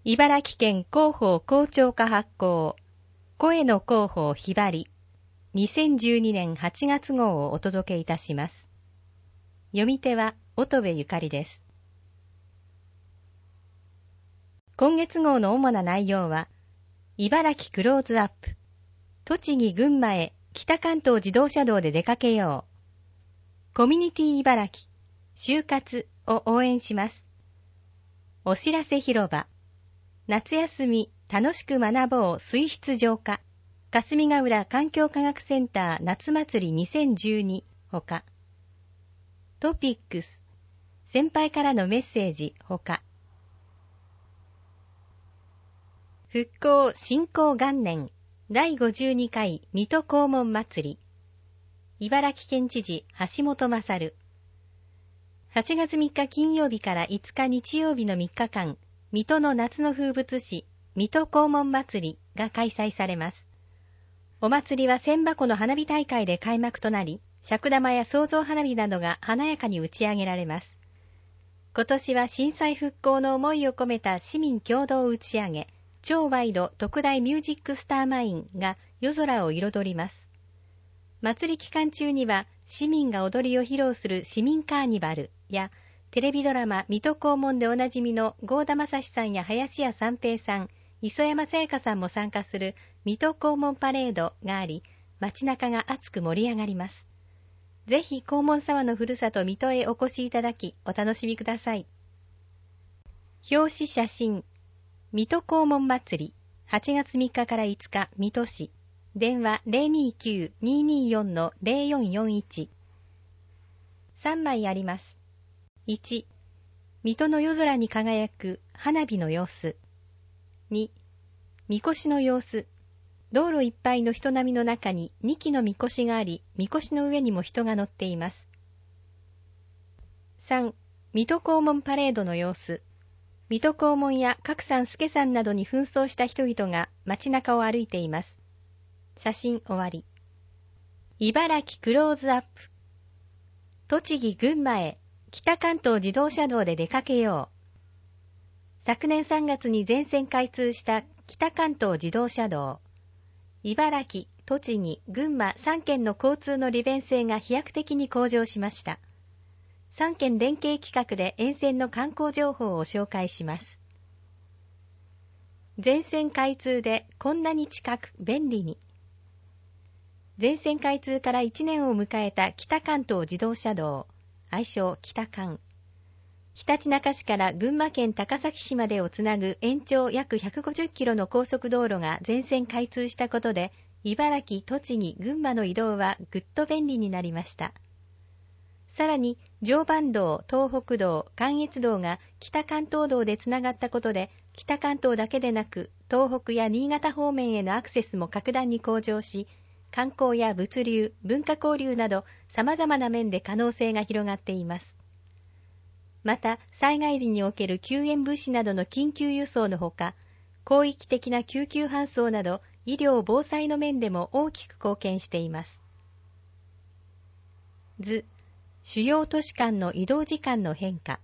茨城県広報広聴課発行、声の広報ひばり、2012年8月号をお届けいたします。読み手は乙部ゆかりです。今月号の主な内容は、茨城クローズアップ、栃木群馬へ北関東自動車道で出かけよう、コミュニティ茨城、就活を応援します。お知らせ広場、夏休み楽しく学ぼう水質浄化、霞ヶ浦環境科学センター夏祭り2012ほか、トピックス、先輩からのメッセージほか、復興振興元年第52回水戸黄門祭り、茨城県知事橋本勝。8月3日金曜日から5日日曜日の3日間、水戸の夏の風物詩、水戸黄門祭りが開催されます。お祭りは千箱の花火大会で開幕となり、尺玉や創造花火などが華やかに打ち上げられます。今年は震災復興の思いを込めた市民共同打ち上げ、超ワイド特大ミュージックスターマインが夜空を彩ります。祭り期間中には市民が踊りを披露する市民カーニバルやテレビドラマ水戸黄門でおなじみの郷田正史さんや林家三平さん、磯山さやかさんも参加する水戸黄門パレードがあり、街中が熱く盛り上がります。ぜひ黄門様のふるさと水戸へお越しいただきお楽しみください。表紙写真、水戸黄門祭り、8月3日から5日、水戸市。電話 029-224-0441。3枚あります。1、水戸の夜空に輝く花火の様子。2、みこしの様子。道路いっぱいの人波の中に2基のみこしがあり、みこしの上にも人が乗っています。3、水戸黄門パレードの様子。水戸黄門や角さん助さんなどに紛争した人々が街中を歩いています。写真終わり。茨城クローズアップ。栃木群馬へ北関東自動車道で出かけよう。昨年3月に全線開通した北関東自動車道。茨城、栃木、群馬3県の交通の利便性が飛躍的に向上しました。3県連携企画で沿線の観光情報を紹介します。全線開通でこんなに近く便利に。全線開通から1年を迎えた北関東自動車道、愛称北関。ひたちなか市から群馬県高崎市までをつなぐ延長約150キロの高速道路が全線開通したことで、茨城、栃木、群馬の移動はぐっと便利になりました。さらに、常磐道、東北道、関越道が北関東道でつながったことで、北関東だけでなく、東北や新潟方面へのアクセスも格段に向上し、観光や物流、文化交流など様々な面で可能性が広がっています。また、災害時における救援物資などの緊急輸送のほか、広域的な救急搬送など医療・防災の面でも大きく貢献しています。図、主要都市間の移動時間の変化。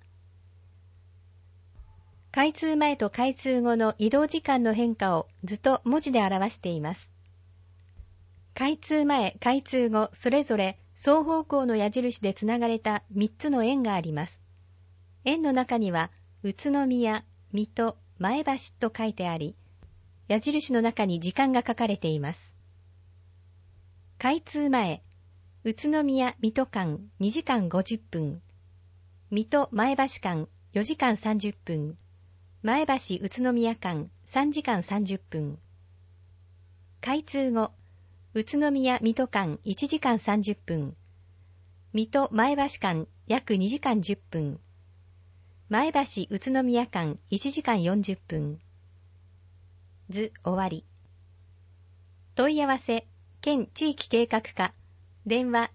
開通前と開通後の移動時間の変化を図と文字で表しています。開通前、開通後、それぞれ双方向の矢印でつながれた3つの円があります。円の中には、宇都宮、水戸、前橋と書いてあり、矢印の中に時間が書かれています。開通前、宇都宮、水戸間2時間50分、水戸、前橋間4時間30分、前橋、宇都宮間3時間30分。開通後、宇都宮、水戸間1時間30分、水戸、前橋間約2時間10分、前橋、宇都宮間1時間40分。図終わり。問い合わせ、県地域計画課、電話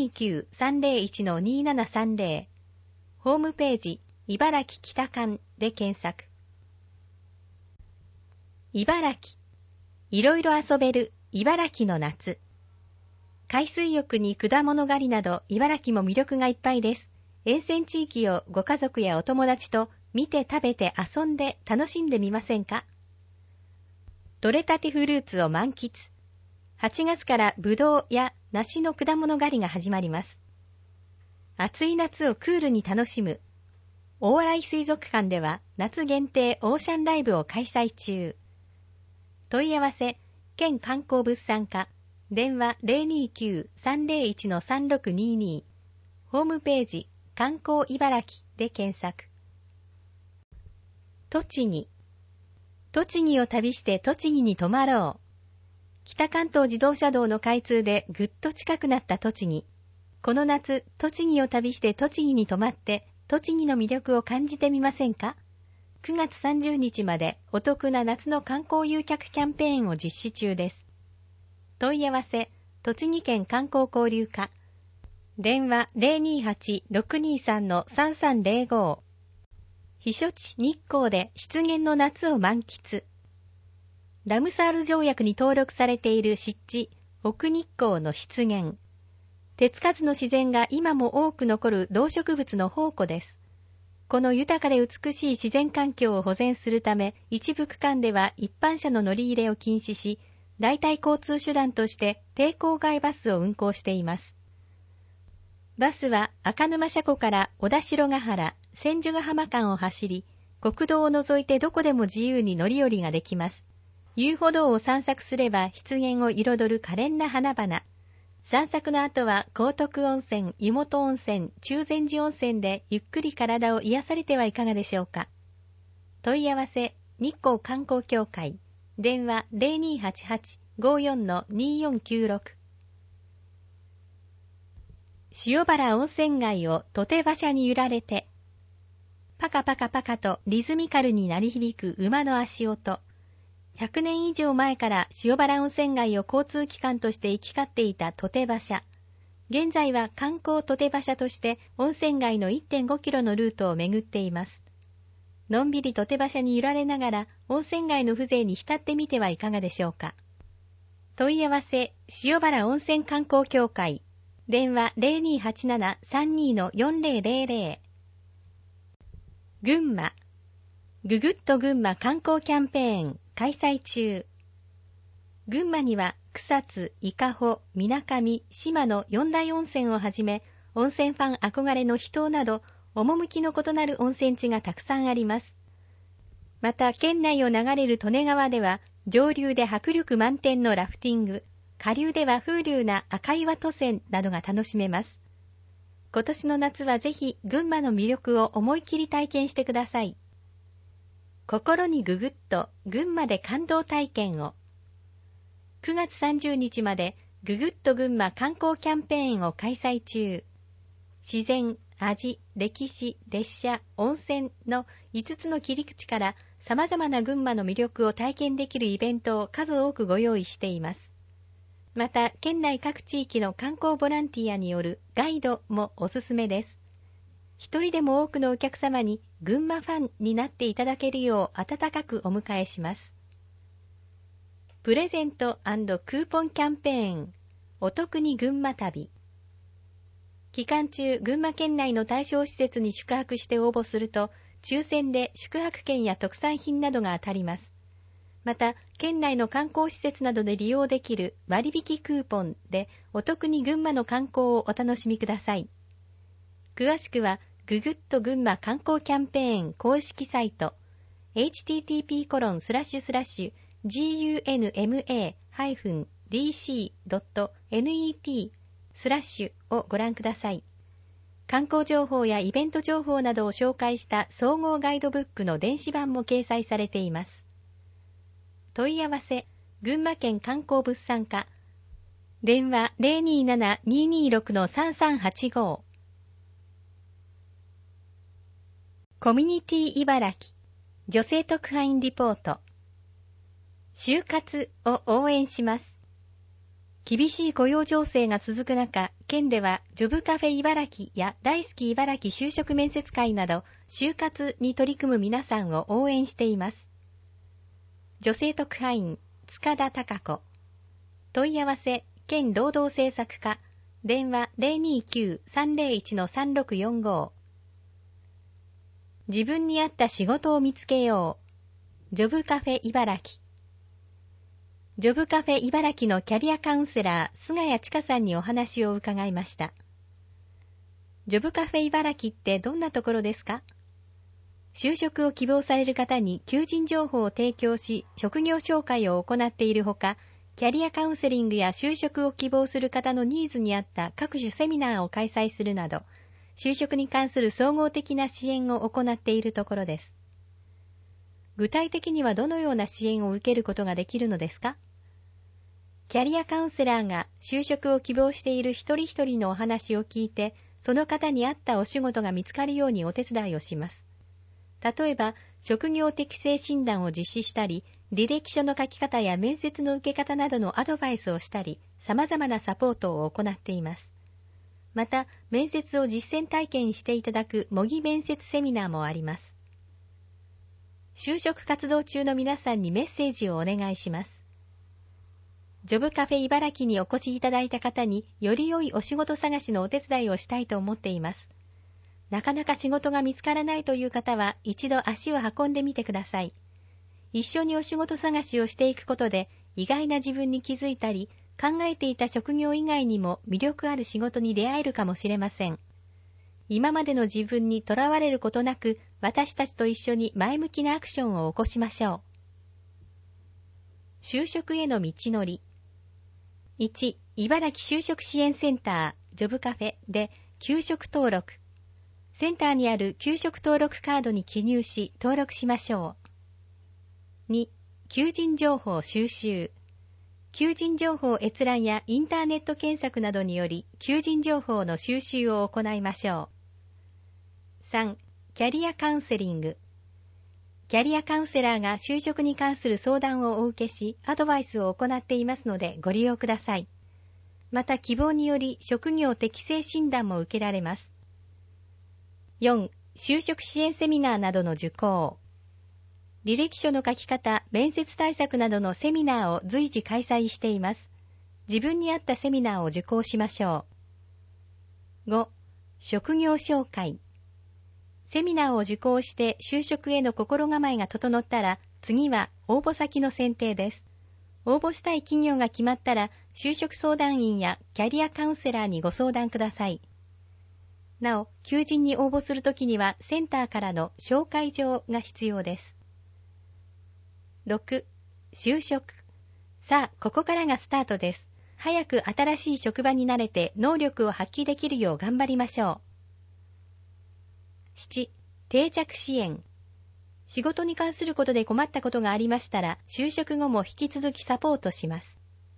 029-301-2730、ホームページ、茨城北関で検索。茨城、いろいろ遊べる茨城の夏。海水浴に果物狩りなど茨城も魅力がいっぱいです。 沿線地域をご家族やお友達と見て食べて遊んで楽しんでみませんか？採れたてフルーツを満喫。8月からブドウや梨の果物狩りが始まります。暑い夏をクールに楽しむ。大洗水族館では夏限定オーシャンライブを開催中。問い合わせ、県観光物産課、電話 029-301-3622、ホームページ、観光茨城で検索。栃木。栃木を旅して栃木に泊まろう。北関東自動車道の開通でぐっと近くなった栃木。この夏、栃木を旅して栃木に泊まって、栃木の魅力を感じてみませんか？9月30日までお得な夏の観光誘客キャンペーンを実施中です。問い合わせ、栃木県観光交流課。電話 028-623-3305。避暑地日光で湿原の夏を満喫。ラムサール条約に登録されている湿地、奥日光の湿原。手つかずの自然が今も多く残る動植物の宝庫です。この豊かで美しい自然環境を保全するため、一部区間では一般車の乗り入れを禁止し、代替交通手段として低郊外バスを運行しています。バスは赤沼車庫から小田代ヶ原、千住ヶ浜間を走り、国道を除いてどこでも自由に乗り降りができます。遊歩道を散策すれば湿原を彩る可憐な花々。散策の後は高徳温泉、湯本温泉、中禅寺温泉でゆっくり体を癒されてはいかがでしょうか。問い合わせ、日光観光協会。電話 0288-54-2496。塩原温泉街を土手馬車に揺られて、パカパカパカとリズミカルに鳴り響く馬の足音。100年以上前から塩原温泉街を交通機関として行き交っていた土手馬車。現在は観光土手馬車として温泉街の 1.5 キロのルートを巡っています。のんびり土手馬車に揺られながら温泉街の風情に浸ってみてはいかがでしょうか。問い合わせ、塩原温泉観光協会。電話 0287-32-4000。群馬。ぐぐっと群馬観光キャンペーン開催中。群馬には草津、伊香保、水上、島の4大温泉をはじめ、温泉ファン憧れの秘湯など、趣の異なる温泉地がたくさんあります。また、県内を流れる利根川では、上流で迫力満点のラフティング、下流では風流な赤岩渡船などが楽しめます。今年の夏はぜひ群馬の魅力を思い切り体験してください。心にぐぐっと群馬で感動体験を。9月30日までぐぐっと群馬観光キャンペーンを開催中。自然、味、歴史、列車、温泉の5つの切り口から様々な群馬の魅力を体験できるイベントを数多くご用意しています。また、県内各地域の観光ボランティアによるガイドもおすすめです。一人でも多くのお客様に群馬ファンになっていただけるよう温かくお迎えします。プレゼント&クーポンキャンペーン、お得に群馬旅。期間中、群馬県内の対象施設に宿泊して応募すると、抽選で宿泊券や特産品などが当たります。また、県内の観光施設などで利用できる割引クーポンでお得に群馬の観光をお楽しみください。詳しくは、ぐぐっと群馬観光キャンペーン公式サイト http://gunma-dc.net/ をご覧ください。観光情報やイベント情報などを紹介した総合ガイドブックの電子版も掲載されています。問い合わせ、群馬県観光物産課。電話 027-226-3385。コミュニティ茨城女性特派員リポート。就活を応援します。厳しい雇用情勢が続く中、県ではジョブカフェ茨城や大好き茨城就職面接会など、就活に取り組む皆さんを応援しています。女性特派員、塚田貴子。問い合わせ、県労働政策課。 電話 029-301-3645。自分に合った仕事を見つけよう。ジョブカフェ茨城。ジョブカフェ茨城のキャリアカウンセラー、菅谷千佳さんにお話を伺いました。ジョブカフェ茨城ってどんなところですか？就職を希望される方に求人情報を提供し、職業紹介を行っているほか、キャリアカウンセリングや就職を希望する方のニーズに合った各種セミナーを開催するなど、就職に関する総合的な支援を行っているところです。具体的にはどのような支援を受けることができるのですか？キャリアカウンセラーが就職を希望している一人一人のお話を聞いて、その方に合ったお仕事が見つかるようにお手伝いをします。例えば、職業適性診断を実施したり、履歴書の書き方や面接の受け方などのアドバイスをしたり、様々なサポートを行っています。また、面接を実践体験していただく模擬面接セミナーもあります。就職活動中の皆さんにメッセージをお願いします。ジョブカフェ茨城にお越しいただいた方により良いお仕事探しのお手伝いをしたいと思っています。なかなか仕事が見つからないという方は一度足を運んでみてください。一緒にお仕事探しをしていくことで意外な自分に気づいたり、考えていた職業以外にも魅力ある仕事に出会えるかもしれません。今までの自分にとらわれることなく、私たちと一緒に前向きなアクションを起こしましょう。就職への道のり。1、茨城就職支援センター、ジョブカフェで求職登録。センターにある求職登録カードに記入し登録しましょう。2、求人情報収集。求人情報閲覧やインターネット検索などにより求人情報の収集を行いましょう。3、キャリアカウンセリング。キャリアカウンセラーが就職に関する相談をお受けし、アドバイスを行っていますのでご利用ください。また希望により職業適性診断も受けられます。4、就職支援セミナーなどの受講。履歴書の書き方、面接対策などのセミナーを随時開催しています。自分に合ったセミナーを受講しましょう。5、職業紹介。セミナーを受講して就職への心構えが整ったら、次は応募先の選定です。応募したい企業が決まったら、就職相談員やキャリアカウンセラーにご相談ください。なお、求人に応募するときにはセンターからの紹介状が必要です。6、就職。さあ、ここからがスタートです。早く新しい職場に慣れて能力を発揮できるよう頑張りましょう。7、定着支援。仕事に関することで困ったことがありましたら、就職後も引き続きサポートします。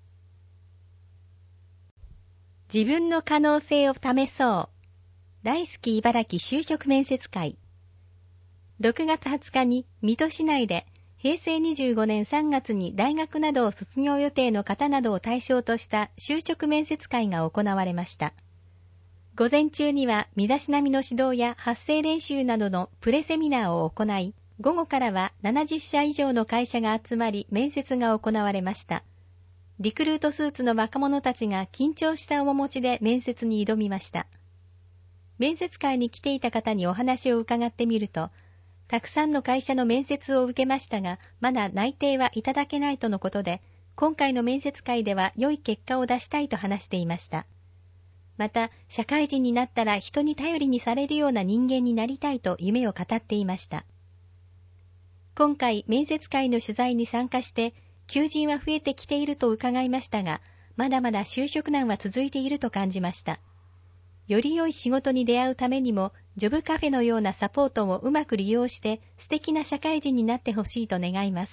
自分の可能性を試そう。大好き茨城就職面接会。6月20日に水戸市内で平成25年3月に大学などを卒業予定の方などを対象とした就職面接会が行われました。午前中には身だしなみの指導や発声練習などのプレセミナーを行い、午後からは70社以上の会社が集まり面接が行われました。リクルートスーツの若者たちが緊張した面持ちで面接に挑みました。面接会に来ていた方にお話を伺ってみると、たくさんの会社の面接を受けましたが、まだ内定はいただけないとのことで、今回の面接会では良い結果を出したいと話していました。また、社会人になったら人に頼りにされるような人間になりたいと夢を語っていました。今回、面接会の取材に参加して、求人は増えてきていると伺いましたが、まだまだ就職難は続いていると感じました。より良い仕事に出会うためにも、ジョブカフェのようなサポートをうまく利用して素敵な社会人になってほしいと願います。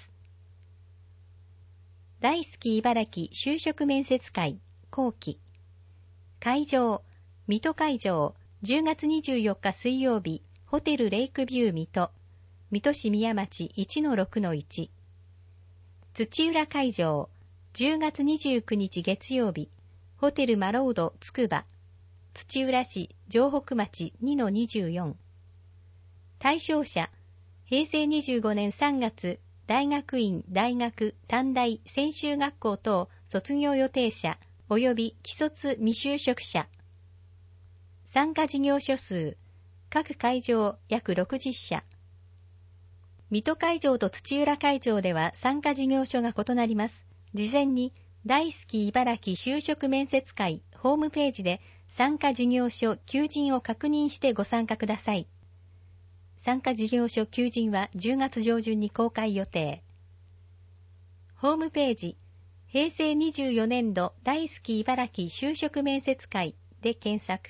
大好き茨城就職面接会後期。会場、水戸会場、10月24日水曜日、ホテルレイクビュー水戸、水戸市宮町 1-6-1。土浦会場、10月29日月曜日、ホテルマロードつくば、土浦市城北町 2-24。対象者、平成25年3月、大学院、大学、短大、専修学校等卒業予定者、 及び既卒未就職者。参加事業所数、各会場約60社。水戸会場と土浦会場では参加事業所が異なります。事前に大好き茨城就職面接会ホームページで参加事業所求人を確認してご参加ください。参加事業所求人は10月上旬に公開予定。ホームページ、平成24年度大好き茨城就職面接会で検索。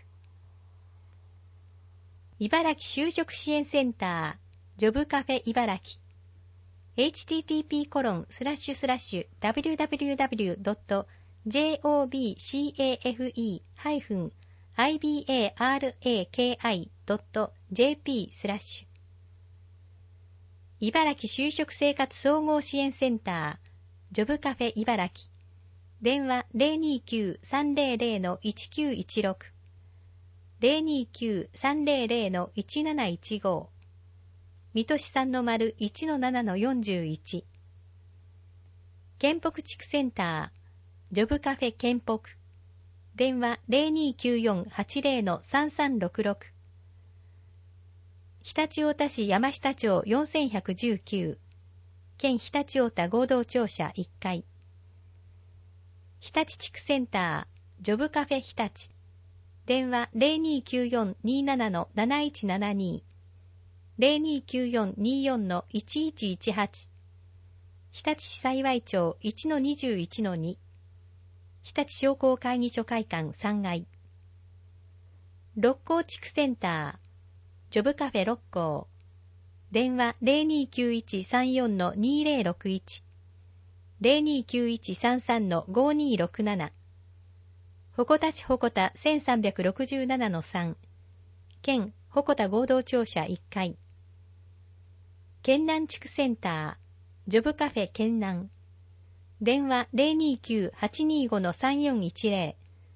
茨城就職支援センター、ジョブカフェ茨城。http://www.job-cafe-ibaraki.jp/ 茨城就職生活総合支援センター、ジョブカフェ茨城。電話 029-300-1916 029-300-1715 水戸市3-1-7-41県北地区センタージョブカフェ県北電話 0294-80-3366 常陸太田市山下町4119県常陸太田合同庁舎1階日立地区センタージョブカフェ日立電話 0294-27-7172 0294-24-1118 日立市幸町 1-21-2 日立商工会議所会館3階六甲地区センタージョブカフェ六甲電話 029134-2061 029133-5267 鉾田市鉾田 1367-3 県鉾田合同庁舎1階県南地区センタージョブカフェ県南電話 029-825-3410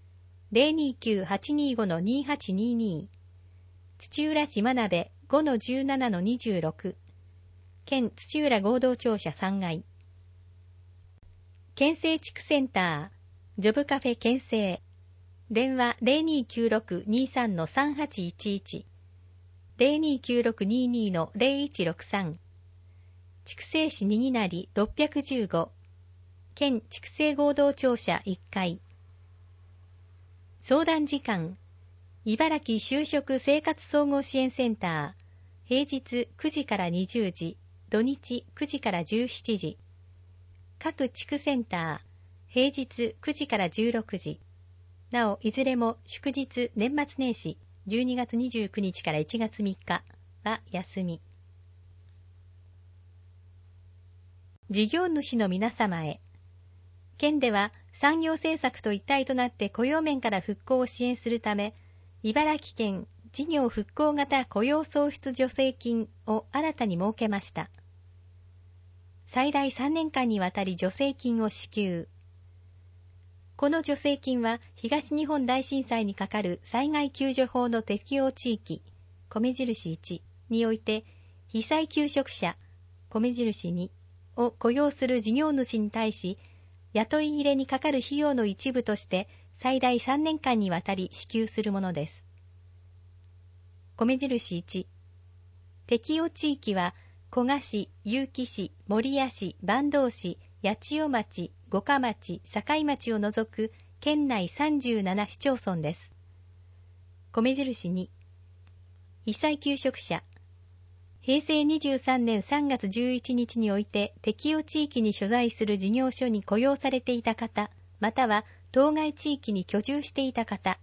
029-825-2822 土浦市真鍋 5-17-26 県土浦合同庁舎3階県西地区センタージョブカフェ県西電話 0296-23-3811 0296-22-0163 筑西市にぎなり615県筑西合同庁舎1階相談時間茨城就職生活総合支援センター平日9時から20時土日9時から17時各地区センター平日9時から16時なおいずれも祝日年末年始12月29日から1月3日は休み。事業主の皆様へ。県では産業政策と一体となって雇用面から復興を支援するため、茨城県事業復興型雇用創出助成金を新たに設けました。最大3年間にわたり助成金を支給。この助成金は東日本大震災にかかる災害救助法の適用地域、米印1において、被災求職者、米印2を雇用する事業主に対し、雇い入れにかかる費用の一部として最大3年間にわたり支給するものです。米印1、適用地域は、古河市、結城市、守谷市、坂東市、八千代町、五霞町、境町を除く県内37市町村です。米印2、被災求職者、平成23年3月11日において適用地域に所在する事業所に雇用されていた方、または当該地域に居住していた方。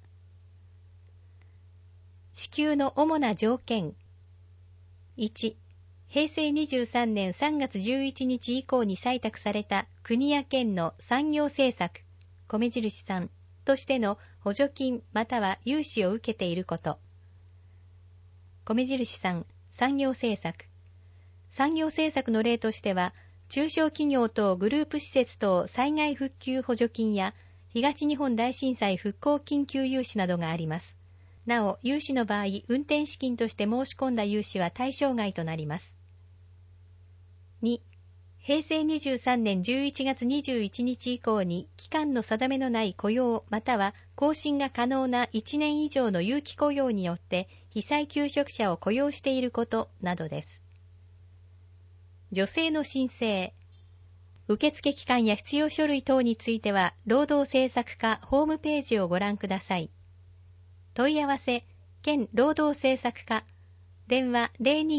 支給の主な条件。1、平成23年3月11日以降に採択された国や県の産業政策、米印3としての補助金または融資を受けていること。米印3、産業政策。産業政策の例としては、中小企業等グループ施設等災害復旧補助金や東日本大震災復興緊急融資などがあります。なお、融資の場合、運転資金として申し込んだ融資は対象外となります。2、 平成23年11月21日以降に期間の定めのない雇用または更新が可能な1年以上の有期雇用によって被災求職者を雇用していることなどです。助成の申請。受付期間や必要書類等については、労働政策課ホームページをご覧ください。問い合わせ、県労働政策課、電話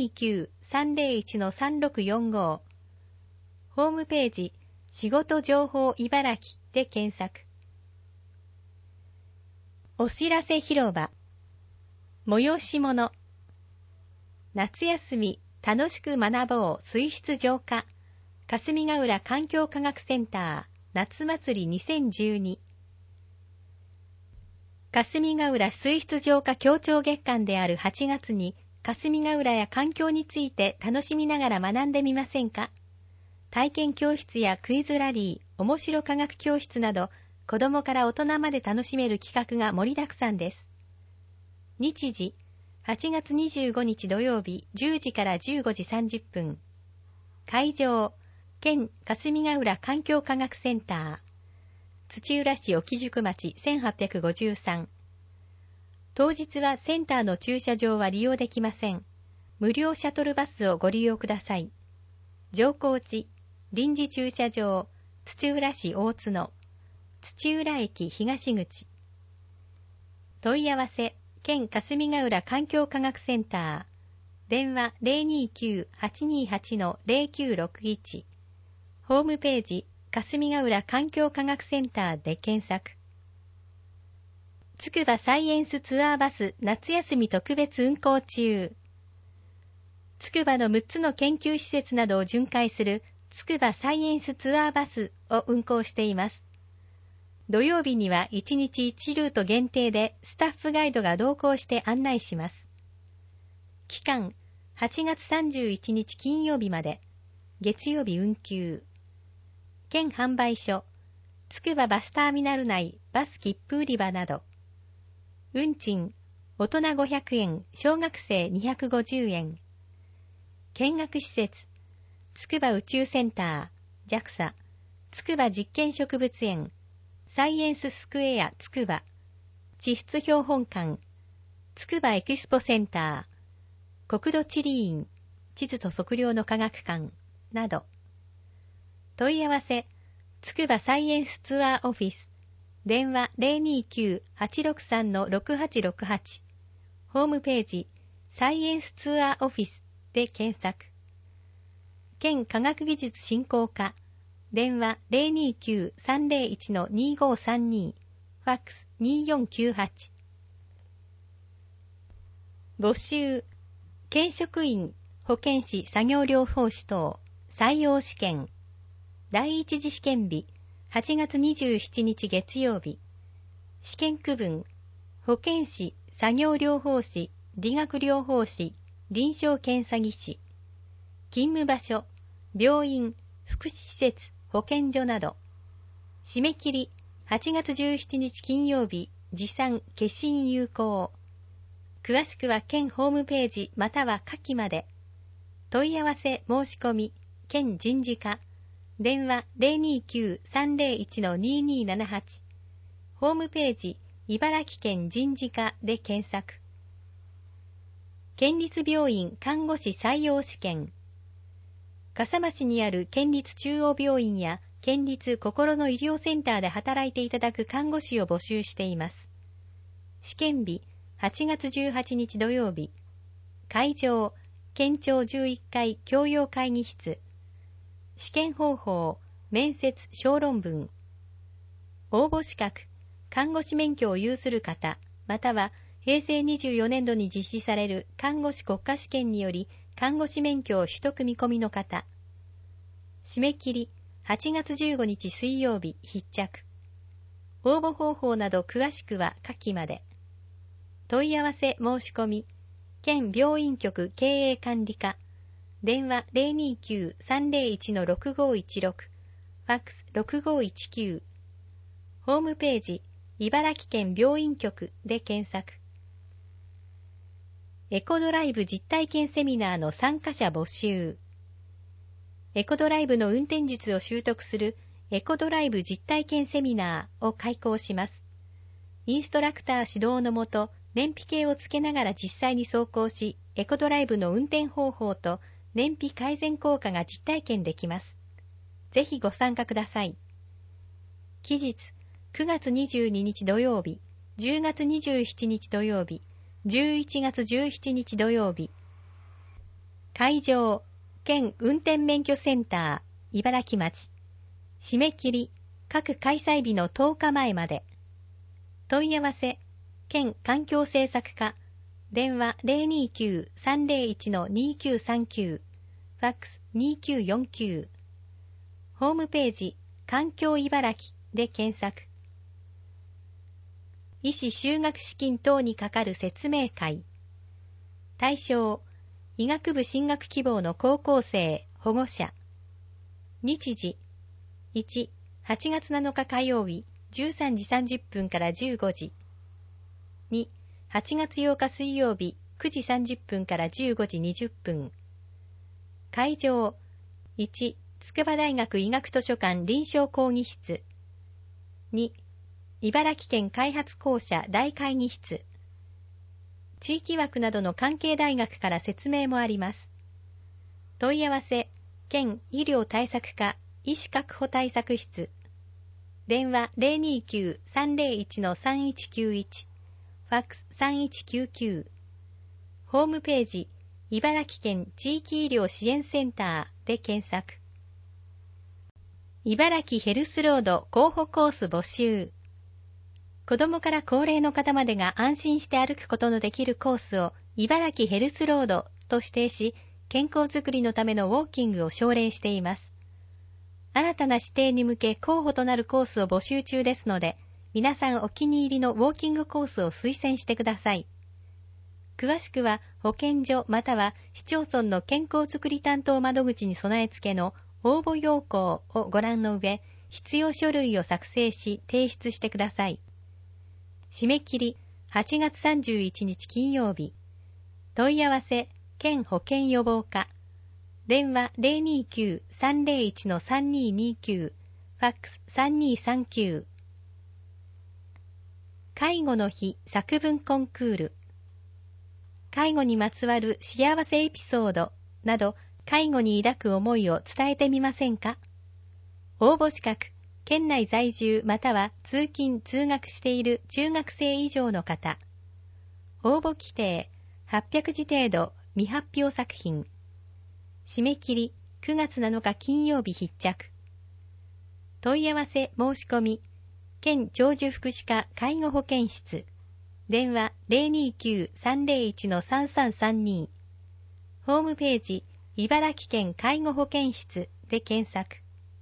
029-301-3645、ホームページ、仕事情報茨城で検索。お知らせ広場。催し物。夏休み楽しく学ぼう水質浄化。霞ヶ浦環境科学センター夏祭り2012。霞ヶ浦水質浄化協調月間である8月に霞ヶ浦や環境について楽しみながら学んでみませんか？体験教室やクイズラリー、面白科学教室など、子供から大人まで楽しめる企画が盛りだくさんです。日時、8月25日土曜日10時から15時30分。会場、県霞ヶ浦環境科学センター。土浦市沖宿町1853。当日はセンターの駐車場は利用できません。無料シャトルバスをご利用ください。乗降地、臨時駐車場、土浦市大津野、土浦駅東口。問い合わせ、県霞ヶ浦環境科学センター。電話 029-828-0961。ホームページ、霞ヶ浦環境科学センターで検索。つくばサイエンスツアーバス夏休み特別運行中。つくばの6つの研究施設などを巡回するつくばサイエンスツアーバスを運行しています。土曜日には1日1ルート限定でスタッフガイドが同行して案内します。期間、8月31日金曜日まで、月曜日運休。県販売所、つくばバスターミナル内バス切符売り場など。運賃、大人500円、小学生250円。見学施設、つくば宇宙センター、JAXA、つくば実験植物園、サイエンススクエアつくば、地質標本館、つくばエキスポセンター、国土地理院、地図と測量の科学館など。問い合わせ、つくばサイエンスツアーオフィス、電話 029-863-6868、ホームページ、サイエンスツアーオフィスで検索。県科学技術振興課、電話 029-301-2532、ファックス2498。募集、県職員、保健師作業療法士等、採用試験。第一次試験日、8月27日月曜日。試験区分、保健師、作業療法士、理学療法士、臨床検査技師。勤務場所、病院、福祉施設、保健所など。締め切り、8月17日金曜日、持参消印有効。詳しくは県ホームページまたは下記まで。問い合わせ申し込み、県人事課。電話 029-301-2278。ホームページ、茨城県人事課で検索。県立病院看護師採用試験。笠間市にある県立中央病院や県立心の医療センターで働いていただく看護師を募集しています。試験日、8月18日土曜日。会場、県庁11階教養会議室。試験方法、面接、小論文。応募資格、看護師免許を有する方、または平成24年度に実施される看護師国家試験により看護師免許を取得見込みの方。締め切り、8月15日水曜日必着。応募方法など詳しくは下記まで。問い合わせ申し込み、県病院局経営管理課。電話 029-301-6516、ファックス6519。ホームページ、茨城県病院局で検索。エコドライブ実体験セミナーの参加者募集。 エコドライブの運転術を習得するエコドライブ実体験セミナーを開講します。インストラクター指導のもと、燃費計をつけながら実際に走行し、エコドライブの運転方法と燃費改善効果が実体験できます。ぜひご参加ください。期日、9月22日土曜日、10月27日土曜日、11月17日土曜日。会場、県運転免許センター、茨城町。締め切り、各開催日の10日前まで。問い合わせ、県環境政策課、電話 029-301-2939、ファックス2949。ホームページ、環境茨城で検索。医師修学資金等にかかる説明会。対象、医学部進学希望の高校生、保護者。日時、1、8月7日火曜日、13時30分から15時。2、8月8日水曜日、9時30分から15時20分。会場、1、筑波大学医学図書館臨床講義室。2、茨城県開発公社大会議室。地域枠などの関係大学から説明もあります。問い合わせ、県医療対策課医師確保対策室。電話 029-301-3191、ファックス3199。ホームページ、茨城県地域医療支援センターで検索。茨城ヘルスロード候補コース募集。子供から高齢の方までが安心して歩くことのできるコースを茨城ヘルスロードと指定し、健康づくりのためのウォーキングを奨励しています。新たな指定に向け候補となるコースを募集中ですので、皆さんお気に入りのウォーキングコースを推薦してください。詳しくは保健所または市町村の健康づくり担当窓口に備え付けの応募要項をご覧の上、必要書類を作成し提出してください。締め切り8月31日金曜日。問い合わせ、県保健予防課。電話 029-301-3229、ファックス3239。介護の日作文コンクール。介護にまつわる幸せエピソードなど、介護に抱く思いを伝えてみませんか？応募資格、県内在住または通勤・通学している中学生以上の方。応募規定、800字程度未発表作品。締め切り、9月7日金曜日必着。問い合わせ申し込み、県長寿福祉課介護保健室。電話 029-301-3332。ホームページ、茨城県介護保健室で検索。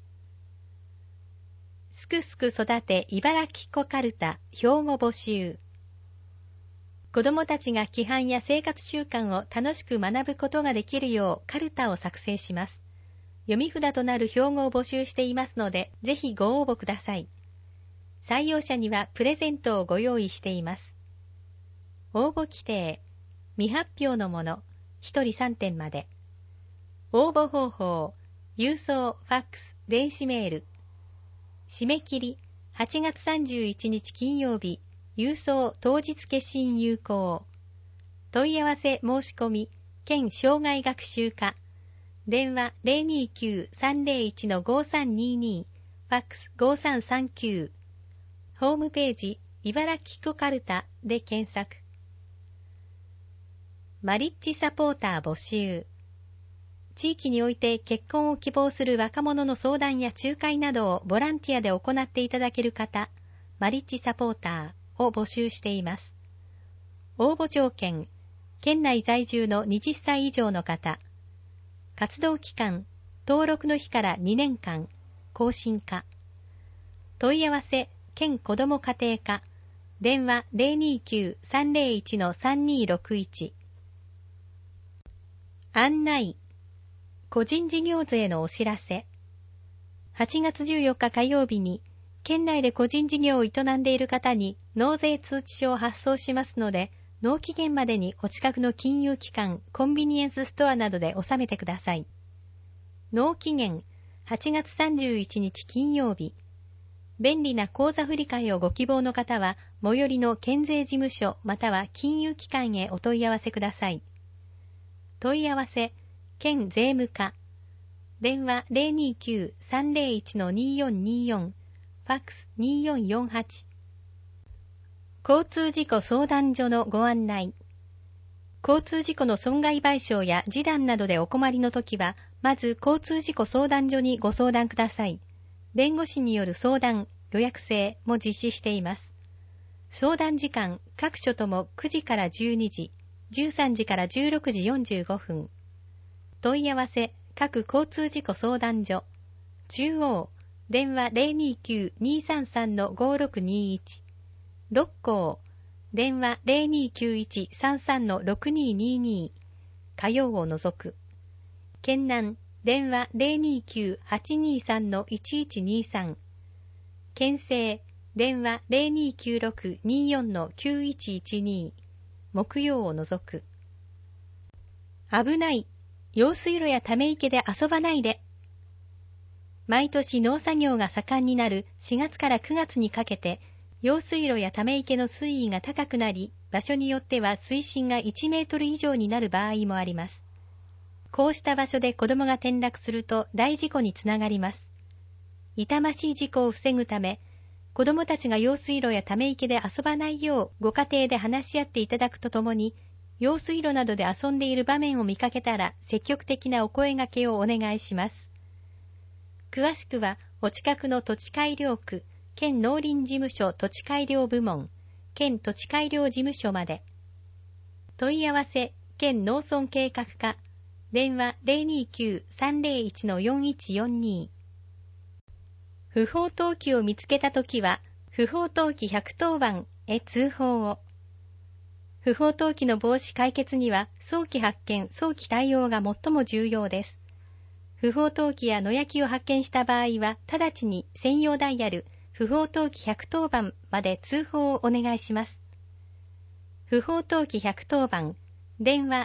すくすく育て茨城子かるた兵庫募集。子どもたちが規範や生活習慣を楽しく学ぶことができるようかるたを作成します。読み札となる標語を募集していますので、ぜひご応募ください。採用者にはプレゼントをご用意しています。応募規定、未発表のもの、1人3点まで。応募方法、郵送、ファックス、電子メール。締め切り、8月31日金曜日、郵送当日消印有効。問い合わせ申し込み、県障害学習課。電話 029-301-5322、ファックス5339。ホームページ、茨城子かるたで検索。マリッジサポーター募集。地域において結婚を希望する若者の相談や仲介などをボランティアで行っていただける方、マリッジサポーターを募集しています。応募条件、県内在住の20歳以上の方。活動期間、登録の日から2年間、更新可。問い合わせ、県子ども家庭課。電話 029-301-3261。案内。個人事業税のお知らせ。8月14日火曜日に、県内で個人事業を営んでいる方に納税通知書を発送しますので、納期限までにお近くの金融機関、コンビニエンスストアなどで納めてください。 納期限8月31日金曜日。便利な口座振替をご希望の方は、最寄りの県税事務所または金融機関へお問い合わせください。問い合わせ、県税務課。電話 029-301-2424、ファックス2448。交通事故相談所のご案内。交通事故の損害賠償や示談などでお困りのときは、まず交通事故相談所にご相談ください。弁護士による相談、予約制も実施しています。相談時間、各所とも9時から12時、13時から16時45分。問い合わせ、各交通事故相談所。中央、電話 029-233-5621。六甲、電話 0291-33-6222。火曜を除く。県南、電話 029-823-1123。県西、電話 0296-24-9112。木曜を除く。危ない。用水路やため池で遊ばないで。毎年農作業が盛んになる4月から9月にかけて、用水路やため池の水位が高くなり、場所によっては水深が1メートル以上になる場合もあります。こうした場所で子供が転落すると大事故につながります。痛ましい事故を防ぐため、子供たちが用水路やため池で遊ばないようご家庭で話し合っていただくとともに、用水路などで遊んでいる場面を見かけたら積極的なお声掛けをお願いします。詳しくはお近くの土地改良区、県農林事務所土地改良部門、県土地改良事務所まで。問い合わせ、県農村計画課、電話 029-301-4142。不法投棄を見つけたときは、不法投棄110番へ通報を。不法投棄の防止解決には、早期発見、早期対応が最も重要です。不法投棄や野焼きを発見した場合は、直ちに専用ダイヤル、不法投棄110番まで通報をお願いします。不法投棄110番、電話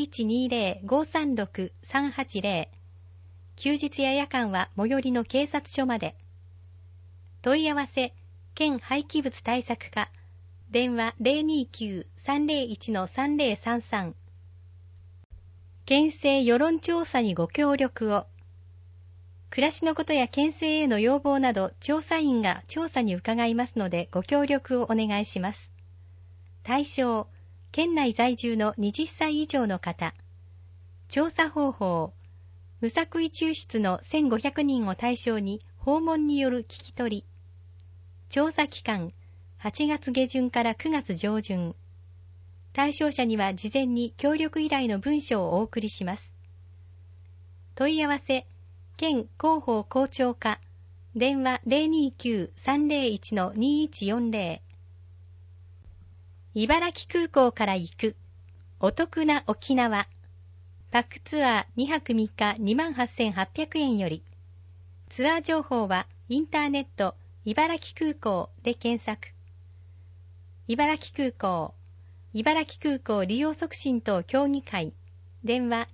0120-536-380。休日や夜間は最寄りの警察署まで。問い合わせ、県廃棄物対策課、電話 029-301-3033。県政世論調査にご協力を。暮らしのことや県政への要望など調査員が調査に伺いますのでご協力をお願いします。対象、県内在住の20歳以上の方。調査方法、無作為抽出の1500人を対象に訪問による聞き取り。調査期間、8月下旬から9月上旬。対象者には事前に協力依頼の文書をお送りします。問い合わせ、県広報校長課、電話 029-301-2140。茨城空港から行く、お得な沖縄。パックツアー2泊3日 28,800 円より。ツアー情報はインターネット、茨城空港で検索。茨城空港、茨城空港利用促進等協議会。電話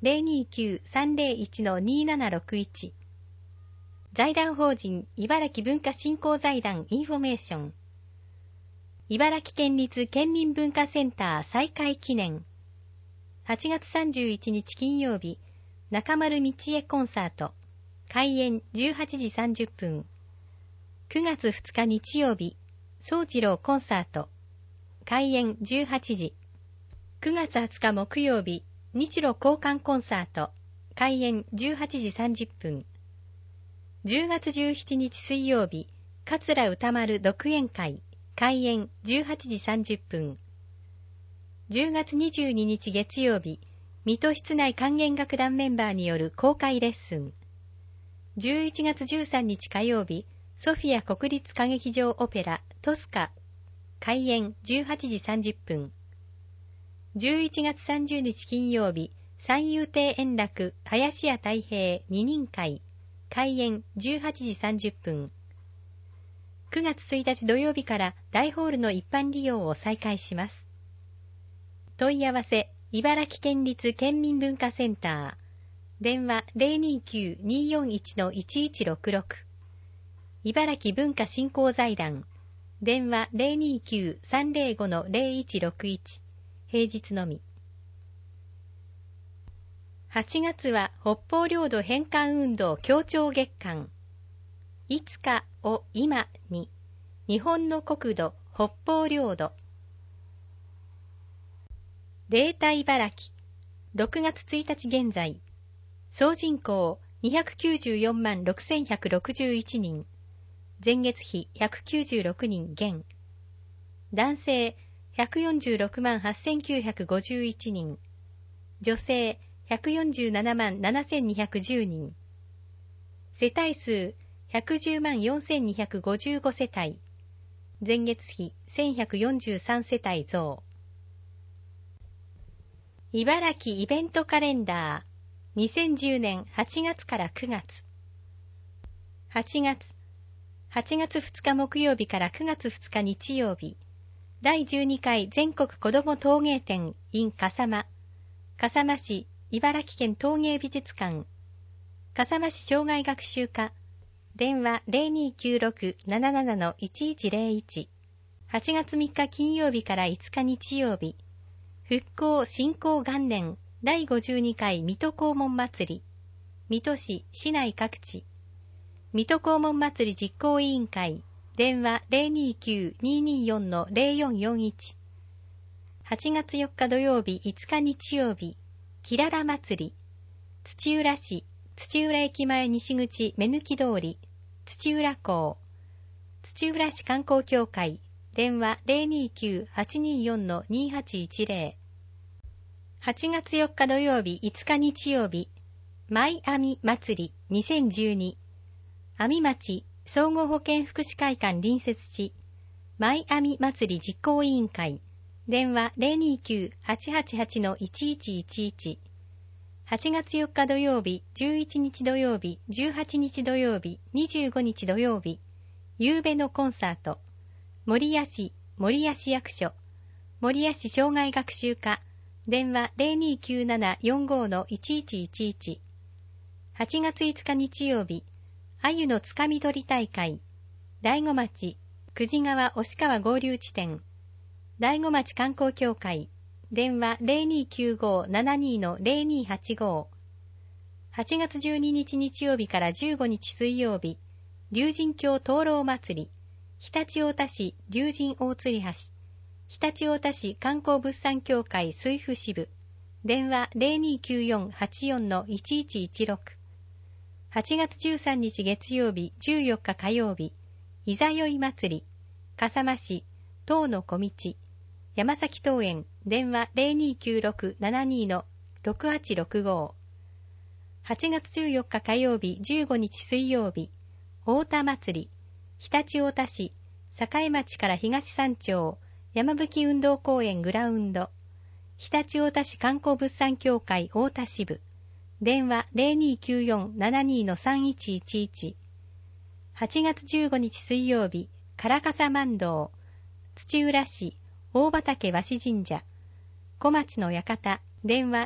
029-301-2761。財団法人茨城文化振興財団インフォメーション。茨城県立県民文化センター再開記念。8月31日金曜日、中丸道恵コンサート。開演18時30分。9月2日日曜日、宗次郎コンサート。開演18時。9月20日木曜日、日露交換コンサート。開演18時30分。10月17日水曜日、桂歌丸独演会。開演18時30分。10月22日月曜日、水戸室内管弦楽団メンバーによる公開レッスン。11月13日火曜日、ソフィア国立歌劇場オペラトスカ。開演18時30分。11月30日金曜日、三遊亭円楽林家たい平二人会。開演18時30分。9月1日土曜日から大ホールの一般利用を再開します。問い合わせ、茨城県立県民文化センター。 電話 029-241-1166。茨城文化振興財団。電話 029-305-0161。平日のみ。8月は北方領土返還運動協調月間。いつかを今に。日本の国土北方領土。データ茨城。6月1日現在。総人口294万6161人。前月比196人減。男性146万8951人。女性147万7210人。世帯数110万4255世帯。前月比1143世帯増。茨城イベントカレンダー。2010年8月から9月。8月2日木曜日から9月2日日曜日。第12回全国子ども陶芸展 in 笠間。笠間市茨城県陶芸美術館。笠間市障害学習課。電話 0296-77-1101。8月3日金曜日から5日日曜日。復興振興元年第52回水戸黄門祭り。水戸市市内各地。水戸黄門祭り実行委員会。電話 029-224-0441。8月4日土曜日5日日曜日。きらら祭り。土浦市土浦駅前西口目抜き通り。土浦港。土浦市観光協会。電話 029-824-2810。8月4日土曜日5日日曜日。マイアミ祭り2012。阿見町総合保健福祉会館隣接地。マイアミ祭り実行委員会。電話 029-888-1111。8月4日土曜日、11日土曜日、18日土曜日、25日土曜日。夕べのコンサート。守谷市役所。守谷市障害学習課。電話 0297-45-1111。8月5日日曜日。鮎のつかみ取り大会。大子町、久慈川押川合流地点。大子町観光協会。電話 0295-72-0285。8月12日日曜日から15日水曜日。龍神峡灯籠祭り。常陸太田市龍神大吊橋。常陸太田市観光物産協会水府支部。電話 0294-84-1116。8月13日月曜日、14日火曜日。いざよい祭り。笠間市東の小道。山崎桃園。電話 0296-72-6865。8月14日火曜日、15日水曜日。太田祭り。常陸太田市栄町から東山町。山吹運動公園グラウンド。常陸太田市観光物産協会太田支部。電話 0294-72-3111。8月15日水曜日、唐笠万堂。土浦市大畑和紙神社。小町の館。電話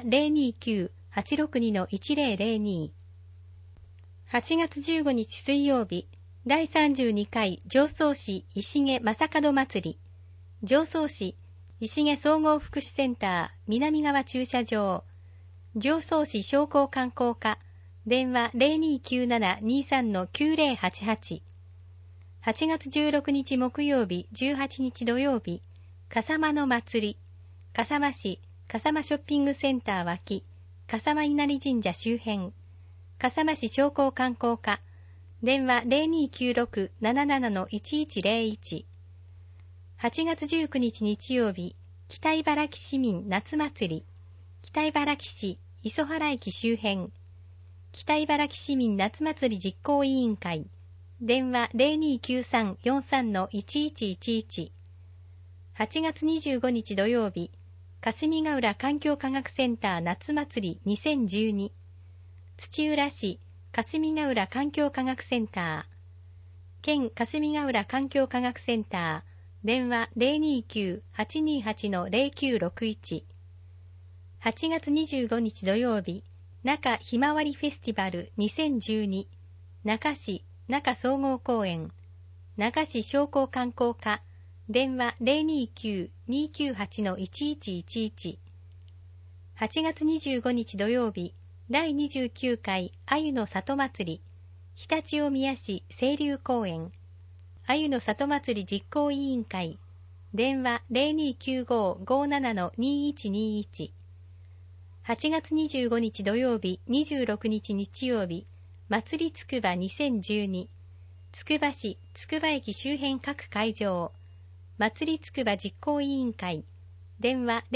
029-862-1002。8月15日水曜日、第32回常総市石毛正門祭り。常総市石毛総合福祉センター南側駐車場。常総市商工観光課。電話 0297-23-9088。8月16日木曜日、18日土曜日。笠間の祭り。笠間市笠間ショッピングセンター脇。笠間稲荷神社周辺。笠間市商工観光課。電話 0296-77-1101。8月19日日曜日。北茨城市民夏祭り。北茨城市磯原駅周辺。北茨城市民夏祭り実行委員会。電話 0293-43-1111。8月25日土曜日。霞ヶ浦環境科学センター夏祭り2012。土浦市霞ヶ浦環境科学センター。県霞ヶ浦環境科学センター。電話 029-828-0961。8月25日土曜日。 中ひまわりフェスティバル2012中市中総合公園中市商工観光課電話 029-298-1111 8月25日土曜日第29回鮎の里祭り常陸大宮市清流公園鮎の里祭り実行委員会電話 0295-57-2121 8月25日土曜日26日日曜日祭りつくば2012つくば市つくば駅周辺各会場祭りつくば実行委員会電話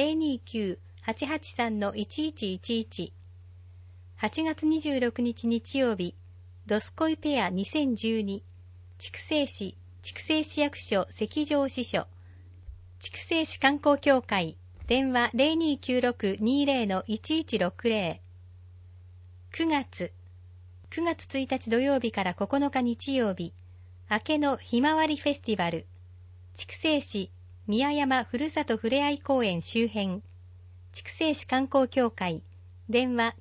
029-883-1111 8月26日日曜日どすこいペア2012筑西市役所赤城支所筑西市観光協会電話 0296-20-1160 9月1日土曜日から9日日曜日明けのひまわりフェスティバル筑西市宮山ふるさとふれあい公園周辺筑西市観光協会電話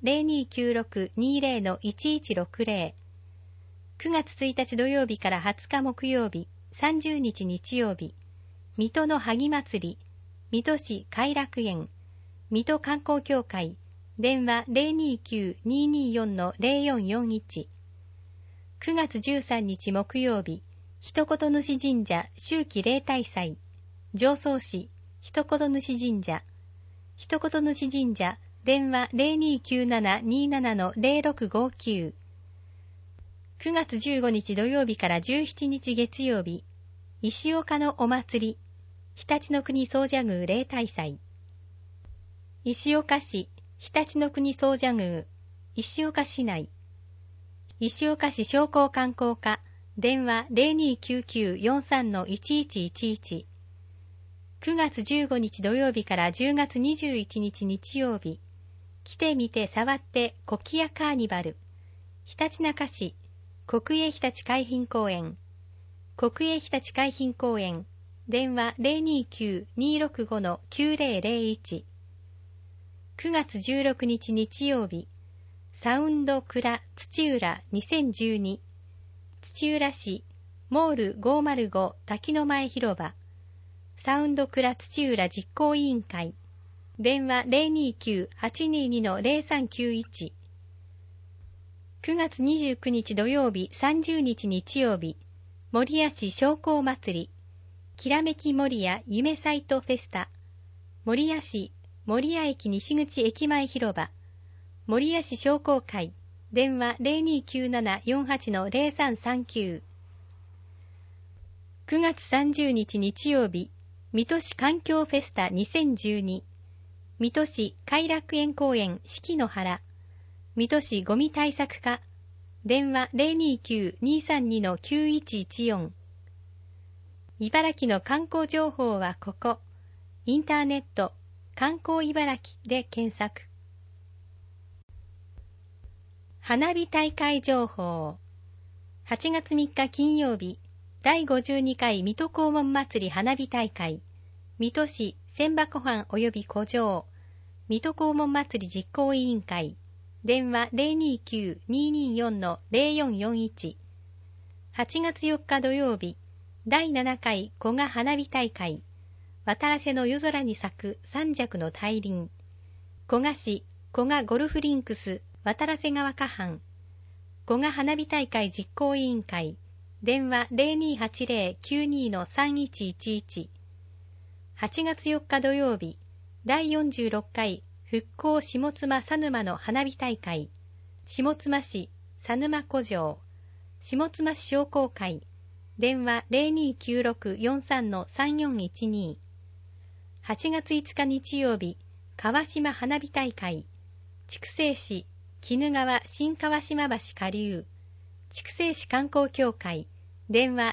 0296-20-1160 9月1日土曜日から20日木曜日30日日曜日水戸の萩祭り水戸市偕楽園水戸観光協会電話 029-224-0441 9月13日木曜日一言主神社秋季例大祭常総市一言主神社電話 0297-27-0659 9月15日土曜日から17日月曜日石岡のお祭り常陸の国総社宮例大祭石岡市常陸の国総社宮石岡市内石岡市商工観光課電話 0299-43-1111 9月15日土曜日から10月21日日曜日来てみて触ってコキアカーニバルひたちなか市国営ひたち海浜公園電話 029-265-9001 9月16日日曜日サウンドクラ土浦2012土浦市モール505滝の前広場サウンドクラ土浦実行委員会電話 029-822-0391 9月29日土曜日30日日曜日守谷市商工祭りきらめき守谷夢サイトフェスタ守谷市守谷駅西口駅前広場守谷市商工会電話 0297-48-0339 9月30日日曜日水戸市環境フェスタ2012水戸市偕楽園公園四季の原水戸市ゴミ対策課電話 029-232-9114 茨城の観光情報はここインターネット観光茨城で検索花火大会情報8月3日金曜日第52回水戸黄門祭り花火大会水戸市千葉湖畔及び古城水戸黄門祭り実行委員会電話 029-224-0441 8月4日土曜日第7回古賀花火大会渡良瀬の夜空に咲く三尺の大輪古賀市古賀ゴルフリンクス渡良瀬川河畔古賀花火大会実行委員会電話 0280-92-3111 8月4日土曜日第46回復興下妻佐沼の花火大会下妻市佐沼古城下妻市商工会電話 0296-43-3412 8月5日日曜日川島花火大会筑西市鬼怒川新川島橋下流筑西市観光協会電話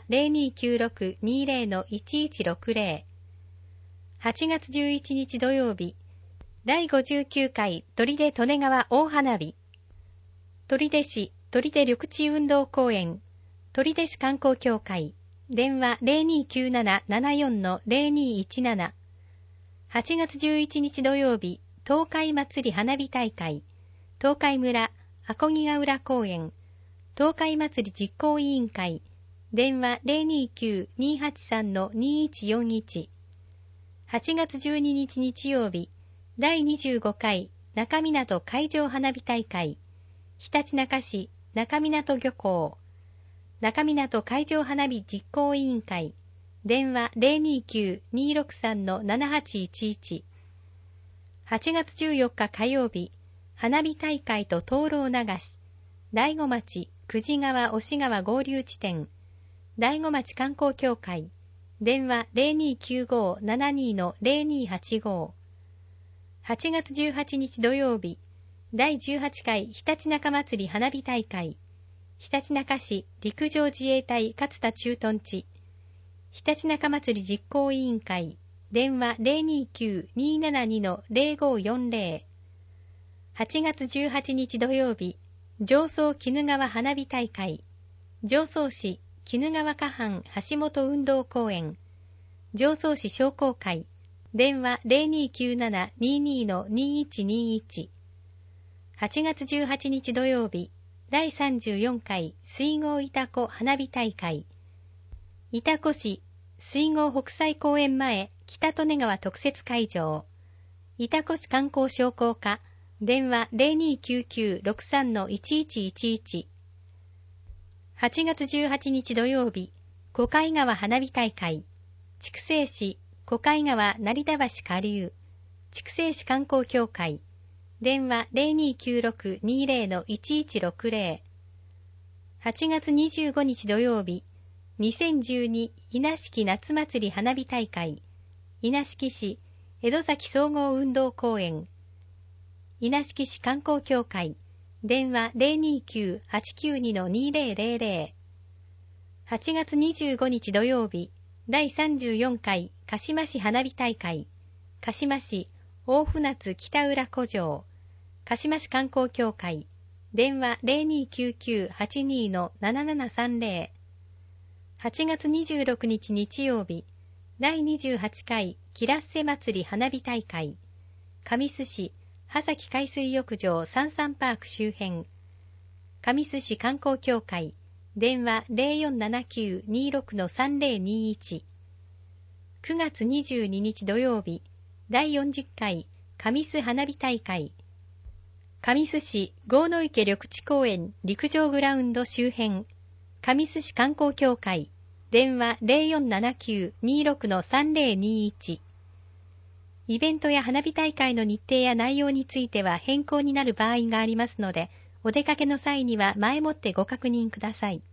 0296-20-1160 8月11日土曜日第59回砦利根川大花火取手市取手緑地運動公園取手市観光協会電話 0297-74-0217 8月11日土曜日東海祭り花火大会東海村阿漕ヶ浦公園東海祭り実行委員会電話 029-283-2141 8月12日日曜日第25回中港海上花火大会ひたちなか市中港漁港中港海上花火実行委員会電話 029-263-7811 8月14日火曜日花火大会と灯籠流し大子町久慈川忍川合流地点大子町観光協会電話 0295-72-0285 8月18日土曜日第18回ひたちなか祭り花火大会ひたちなか市陸上自衛隊勝田駐屯地ひたちなか祭り実行委員会電話 029-272-0540 8月18日土曜日常総鬼怒川花火大会常総市鬼怒川河畔橋本運動公園常総市商工会電話 0297-22-2121 8月18日土曜日第34回水郷潮来花火大会潮来市水郷北斎公園前北利根川特設会場潮来市観光商工課電話 0299-63-1111 8月18日土曜日小海川花火大会筑西市小海川成田橋下流筑西市観光協会電話 0296-20-1160 8月25日土曜日2012稲敷夏祭り花火大会稲敷市江戸崎総合運動公園稲敷市観光協会電話 029-892-2000 8月25日土曜日第34回鹿島市花火大会鹿島市大船津北浦古城鹿島市観光協会電話 0299-82-7730 8月26日日曜日第28回キラッセ祭り花火大会神栖市波崎海水浴場サンサンパーク周辺神栖市観光協会電話 0479-26-3021 9月22日土曜日第40回神栖花火大会神栖市郷の池緑地公園陸上グラウンド周辺神栖市観光協会電話 0479-26-3021 イベントや花火大会の日程や内容については変更になる場合がありますので、お出かけの際には前もってご確認ください。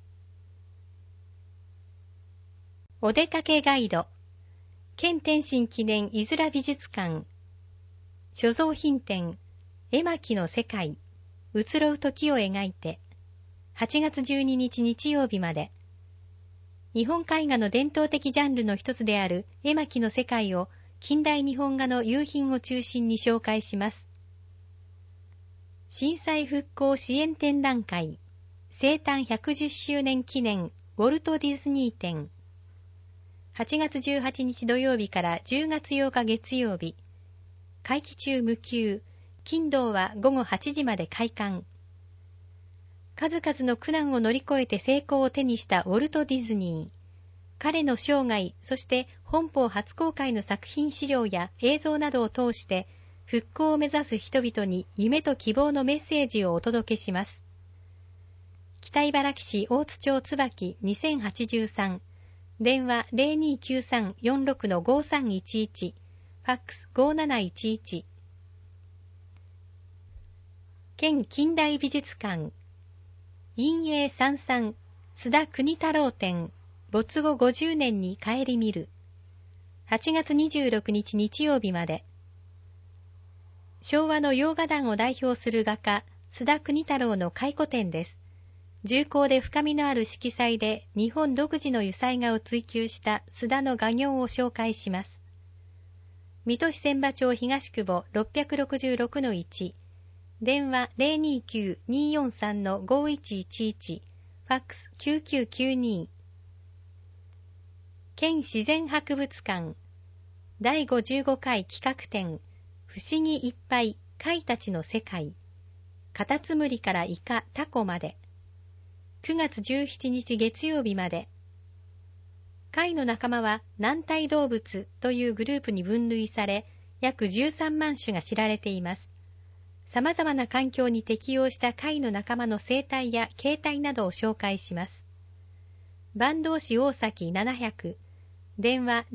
お出かけガイド県天津記念いづら美術館所蔵品展絵巻の世界移ろう時を描いて8月12日日曜日まで日本絵画の伝統的ジャンルの一つである絵巻の世界を近代日本画の夕品を中心に紹介します。震災復興支援展覧会生誕110周年記念ウォルト・ディズニー展8月18日土曜日から10月8日月曜日会期中無休金土は午後8時まで開館数々の苦難を乗り越えて成功を手にしたウォルト・ディズニー彼の生涯、そして本邦初公開の作品資料や映像などを通して復興を目指す人々に夢と希望のメッセージをお届けします。北茨城市大津町椿2083電話 029346-5311 ファックス5711県近代美術館陰影33須田国太郎展没後50年に顧みる8月26日日曜日まで昭和の洋画壇を代表する画家須田国太郎の回顧展です。重厚で深みのある色彩で日本独自の油彩画を追求した須田の画業を紹介します。水戸市千葉町東久保 666-1 電話 029-243-5111 ファックス9992県自然博物館第55回企画展不思議いっぱい貝たちの世界カタツムリからイカ、タコまで。9月17日月曜日まで。貝の仲間は軟体動物というグループに分類され、約13万種が知られています。様々な環境に適応した貝の仲間の生態や形態などを紹介します。坂東市大崎700、電話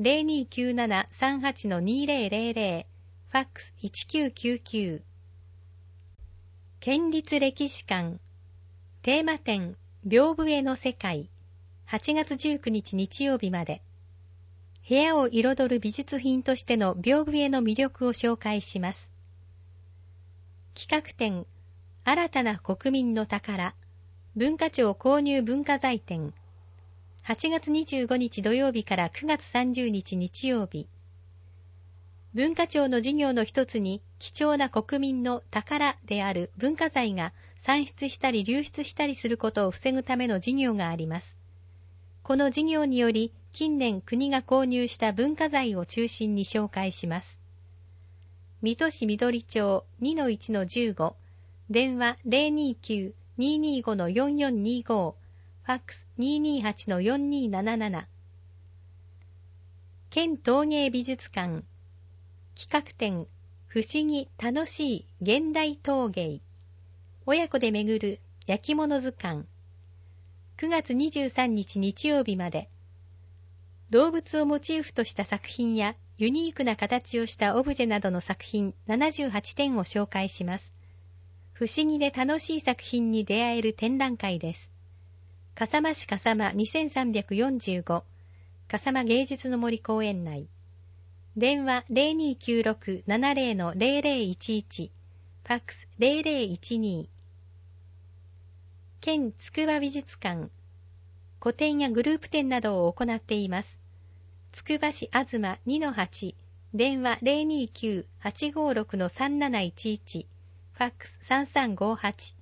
0297-38-2000、ファックス1999。県立歴史館、テーマ展、屏風絵の世界、8月19日日曜日まで。部屋を彩る美術品としての屏風絵の魅力を紹介します。企画展、新たな国民の宝、文化庁購入文化財展、8月25日土曜日から9月30日日曜日。文化庁の事業の一つに貴重な国民の宝である文化財が産出したり流出したりすることを防ぐための事業があります。この事業により近年国が購入した文化財を中心に紹介します。水戸市緑町 2-1-15、電話 029-225-4425、ファックス 228-4277。県陶芸美術館、企画展、不思議楽しい現代陶芸、親子で巡る焼き物図鑑、9月23日日曜日まで。動物をモチーフとした作品やユニークな形をしたオブジェなどの作品78点を紹介します。不思議で楽しい作品に出会える展覧会です。笠間市笠間2345、笠間芸術の森公園内。電話 0296-70-0011、ファックス0012。県つくば美術館、個展やグループ展などを行っています。つくば市あずま 2-8、電話 029-856-3711、ファックス3358。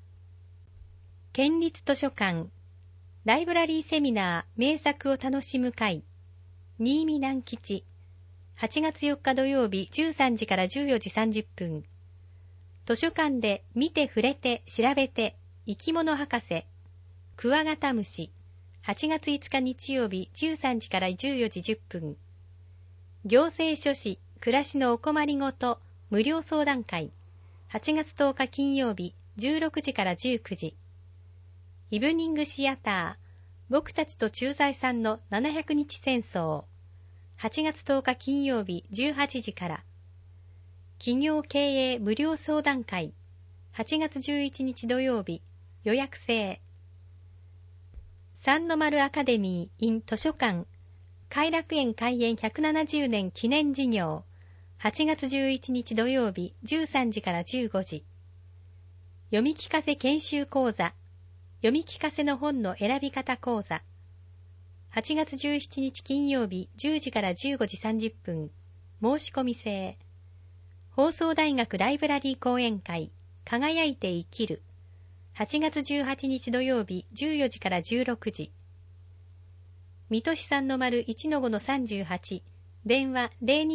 県立図書館、ライブラリーセミナー名作を楽しむ会、新見南吉、8月4日土曜日13時から14時30分。図書館で見て触れて調べて生き物博士、クワガタムシ、8月5日日曜日13時から14時10分。行政書士、暮らしのお困りごと無料相談会、8月10日金曜日16時から19時。イブニングシアター、僕たちと駐在さんの700日戦争、8月10日金曜日18時から。企業経営無料相談会、8月11日土曜日、予約制。三の丸アカデミー in 図書館、偕楽園開園170年記念事業、8月11日土曜日13時から15時。読み聞かせ研修講座、読み聞かせの本の選び方講座、8月17日金曜日10時から15時30分、申し込み制。放送大学ライブラリー講演会、輝いて生きる、8月18日土曜日14時から16時。水戸市3-0 1-5-38、電話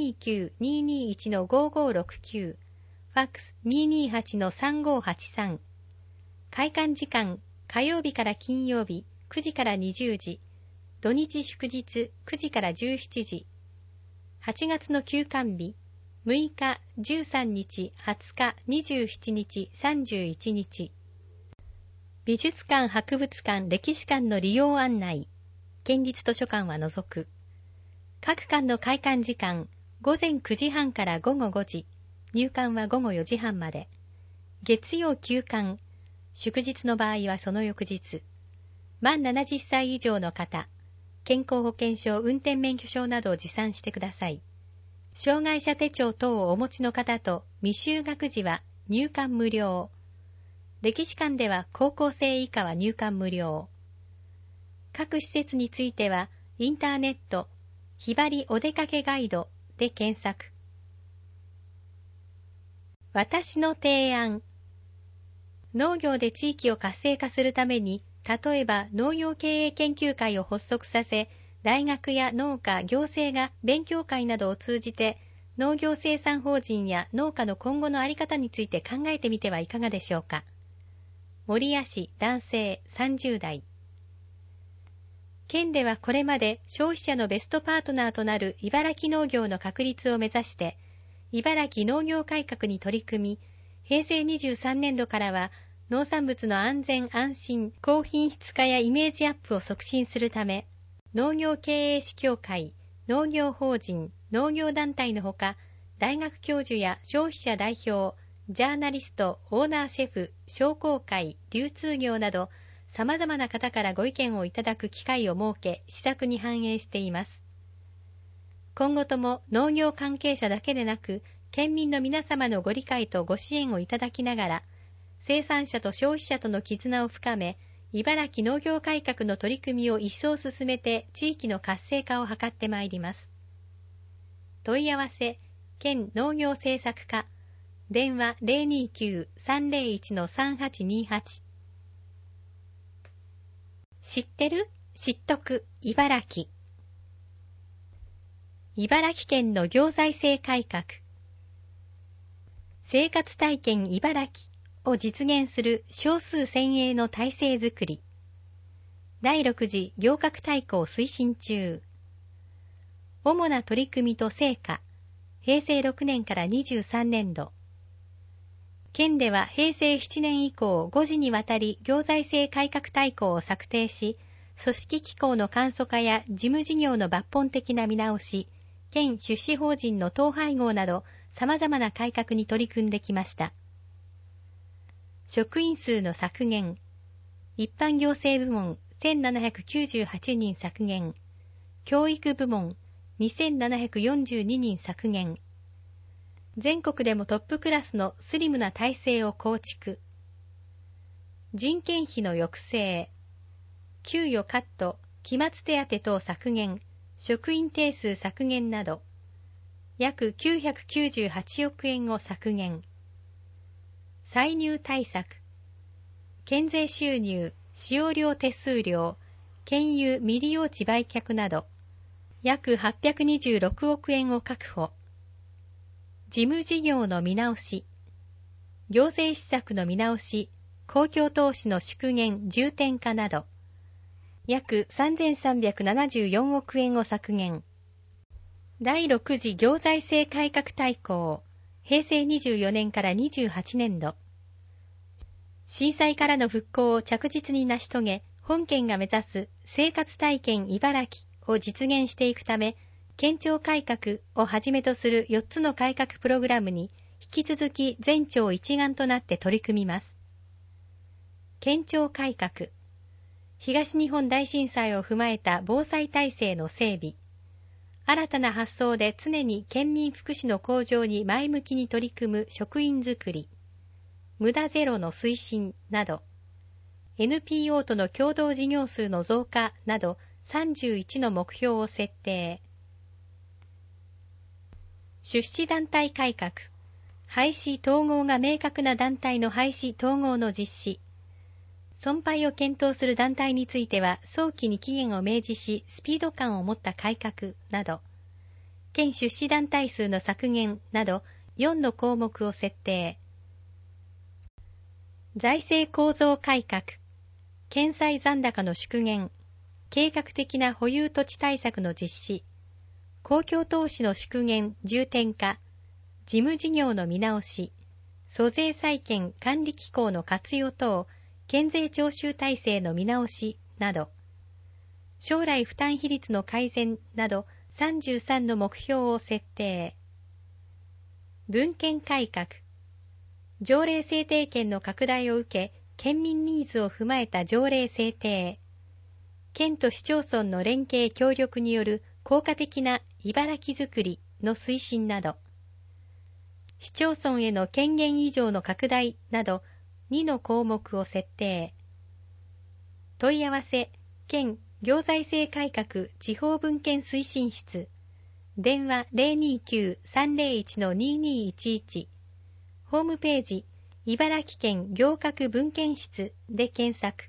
029-221-5569、ファックス 228-3583。開館時間、火曜日から金曜日9時から20時、土日祝日9時から17時。8月の休館日、6日、13日、20日、27日、31日。美術館、博物館、歴史館の利用案内。県立図書館は除く。各館の開館時間、午前9時半から午後5時。入館は午後4時半まで。月曜休館。祝日の場合はその翌日。満70歳以上の方、健康保険証、運転免許証などを持参してください。障害者手帳等をお持ちの方と未就学児は入館無料。歴史館では高校生以下は入館無料。各施設についてはインターネットひばりお出かけガイドで検索。私の提案。農業で地域を活性化するために、例えば農業経営研究会を発足させ、大学や農家、行政が勉強会などを通じて農業生産法人や農家の今後の在り方について考えてみてはいかがでしょうか。守谷市男性30代。県ではこれまで消費者のベストパートナーとなる茨城農業の確立を目指して、茨城農業改革に取り組み、平成23年度からは農産物の安全安心、高品質化やイメージアップを促進するため、農業経営士協会、農業法人、農業団体のほか、大学教授や消費者代表、ジャーナリスト、オーナーシェフ、商工会、流通業など、様々な方からご意見をいただく機会を設け、施策に反映しています。今後とも農業関係者だけでなく、県民の皆様のご理解とご支援をいただきながら、生産者と消費者との絆を深め、茨城農業改革の取り組みを一層進めて地域の活性化を図ってまいります。問い合わせ、県農業政策課、電話 029-301-3828。知ってる？知っとく、茨城。茨城県の行財政改革。生活体験茨城を実現する少数先鋭の体制づくり。第6次行革大綱推進中。主な取り組みと成果。平成6年から23年度。県では平成7年以降5次にわたり行財政改革大綱を策定し、組織機構の簡素化や事務事業の抜本的な見直し、県出資法人の統廃合など様々な改革に取り組んできました。職員数の削減。一般行政部門1798人削減。教育部門2742人削減。全国でもトップクラスのスリムな体制を構築。人件費の抑制。給与カット、期末手当等削減、職員定数削減など、約998億円を削減。歳入対策。県税収入、使用料手数料、県有未利用地売却など、約826億円を確保。事務事業の見直し。行政施策の見直し、公共投資の縮減、重点化など、約3374億円を削減。第6次行財政改革大綱、平成24年から28年度。震災からの復興を着実に成し遂げ、本県が目指す生活体験茨城を実現していくため、県庁改革をはじめとする4つの改革プログラムに引き続き全庁一丸となって取り組みます。県庁改革。東日本大震災を踏まえた防災体制の整備。新たな発想で常に県民福祉の向上に前向きに取り組む職員づくり。無駄ゼロの推進など。NPO との共同事業数の増加など31の目標を設定。出資団体改革。廃止統合が明確な団体の廃止統合の実施。存廃を検討する団体については早期に期限を明示しスピード感を持った改革など、県出資団体数の削減など4の項目を設定。財政構造改革。県債残高の縮減。計画的な保有土地対策の実施。公共投資の縮減、重点化。事務事業の見直し。租税債権管理機構の活用等、県税徴収体制の見直しなど、将来負担比率の改善など33の目標を設定。文献改革。条例制定権の拡大を受け、県民ニーズを踏まえた条例制定。県と市町村の連携協力による効果的な茨城づくりの推進など、市町村への権限移譲の拡大など2の項目を設定。問い合わせ、県行財政改革地方分権推進室。電話 029-301-2211。ホームページ、茨城県行革分権室で検索。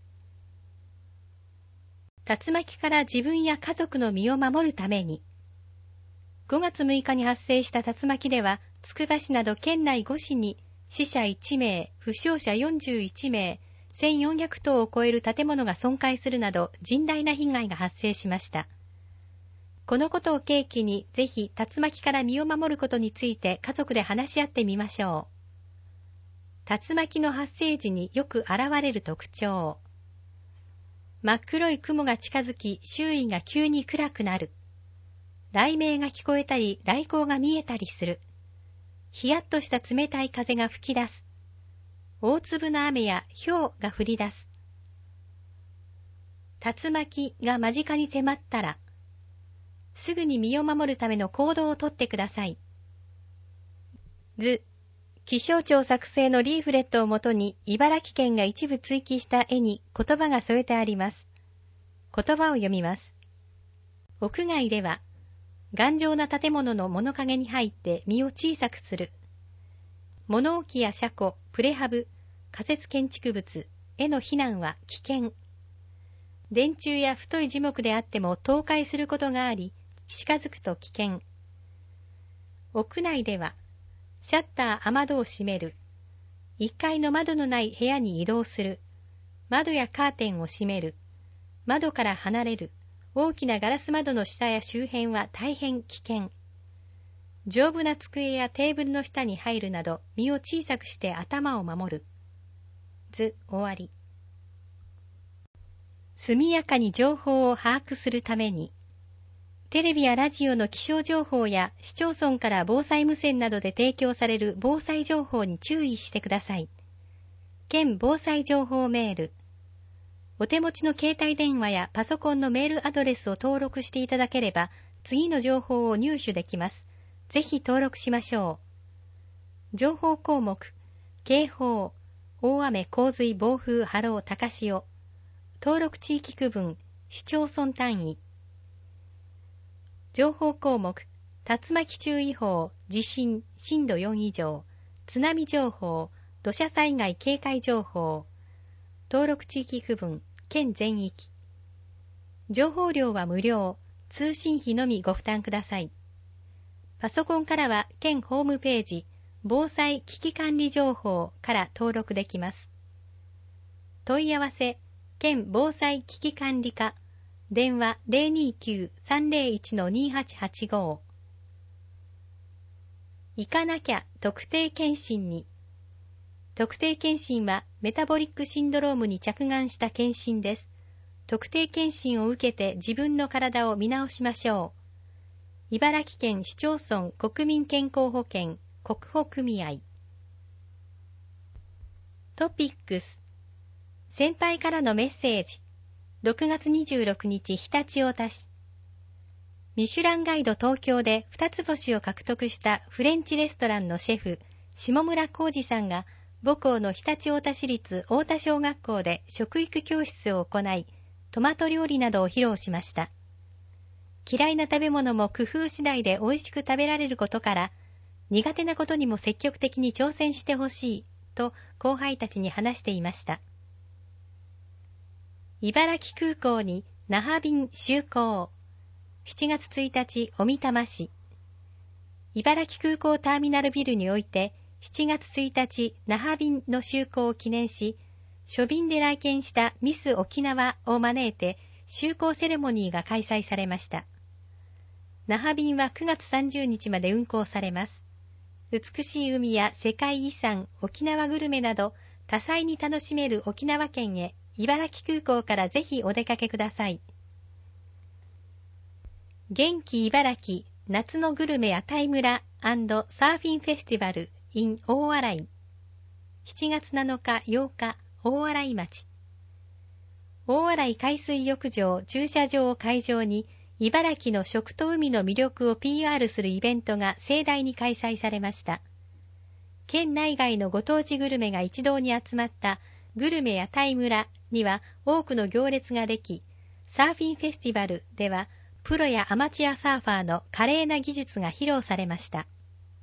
竜巻から自分や家族の身を守るために。 5月6日に発生した竜巻では、つくば市など県内5市に死者1名、負傷者41名、1400棟を超える建物が損壊するなど甚大な被害が発生しました。このことを契機にぜひ竜巻から身を守ることについて家族で話し合ってみましょう。竜巻の発生時によく現れる特徴。真っ黒い雲が近づき周囲が急に暗くなる。雷鳴が聞こえたり雷光が見えたりする。ヒヤッとした冷たい風が吹き出す。大粒の雨や雹が降り出す。竜巻が間近に迫ったら、すぐに身を守るための行動をとってください。図、気象庁作成のリーフレットをもとに茨城県が一部追記した絵に言葉が添えてあります。言葉を読みます。屋外では、頑丈な建物の物陰に入って身を小さくする。物置や車庫、プレハブ、仮設建築物への避難は危険。電柱や太い樹木であっても倒壊することがあり、近づくと危険。屋内では、シャッター、雨戸を閉める。1階の窓のない部屋に移動する。窓やカーテンを閉める。窓から離れる。大きなガラス窓の下や周辺は大変危険。丈夫な机やテーブルの下に入るなど身を小さくして頭を守る。図終わり。速やかに情報を把握するために、テレビやラジオの気象情報や市町村から防災無線などで提供される防災情報に注意してください。県防災情報メール。お手持ちの携帯電話やパソコンのメールアドレスを登録していただければ、次の情報を入手できます。ぜひ登録しましょう。情報項目、警報、大雨、洪水、暴風、波浪、高潮。登録地域区分、市町村単位。情報項目、竜巻注意報、地震、震度4以上、津波情報、土砂災害警戒情報。登録地域区分、県全域。情報料は無料、通信費のみご負担ください。パソコンからは県ホームページ、防災危機管理情報から登録できます。問い合わせ、県防災危機管理課、電話 029-301-2885。行かなきゃ特定健診に。特定健診はメタボリックシンドロームに着眼した健診です。特定健診を受けて自分の体を見直しましょう。茨城県市町村国民健康保険国保組合。トピックス。先輩からのメッセージ。6月26日常陸太田市。ミシュランガイド東京で2つ星を獲得したフレンチレストランのシェフ、下村浩二さんが母校の常陸太田市立太田小学校で食育教室を行い、トマト料理などを披露しました。嫌いな食べ物も工夫次第で美味しく食べられることから、苦手なことにも積極的に挑戦してほしいと後輩たちに話していました。茨城空港に那覇便就航。7月1日、小美玉市。茨城空港ターミナルビルにおいて、7月1日、那覇便の就航を記念し、初便で来県したミス沖縄を招いて、就航セレモニーが開催されました。那覇便は9月30日まで運航されます。美しい海や世界遺産、沖縄グルメなど、多彩に楽しめる沖縄県へ、茨城空港からぜひお出かけください。元気茨城夏のグルメ屋台村&サーフィンフェスティバル in 大洗。7月7日8日大洗町。大洗海水浴場駐車場を会場に茨城の食と海の魅力を PR するイベントが盛大に開催されました。県内外のご当地グルメが一堂に集まったグルメ屋台村には多くの行列ができ、サーフィンフェスティバルではプロやアマチュアサーファーの華麗な技術が披露されました。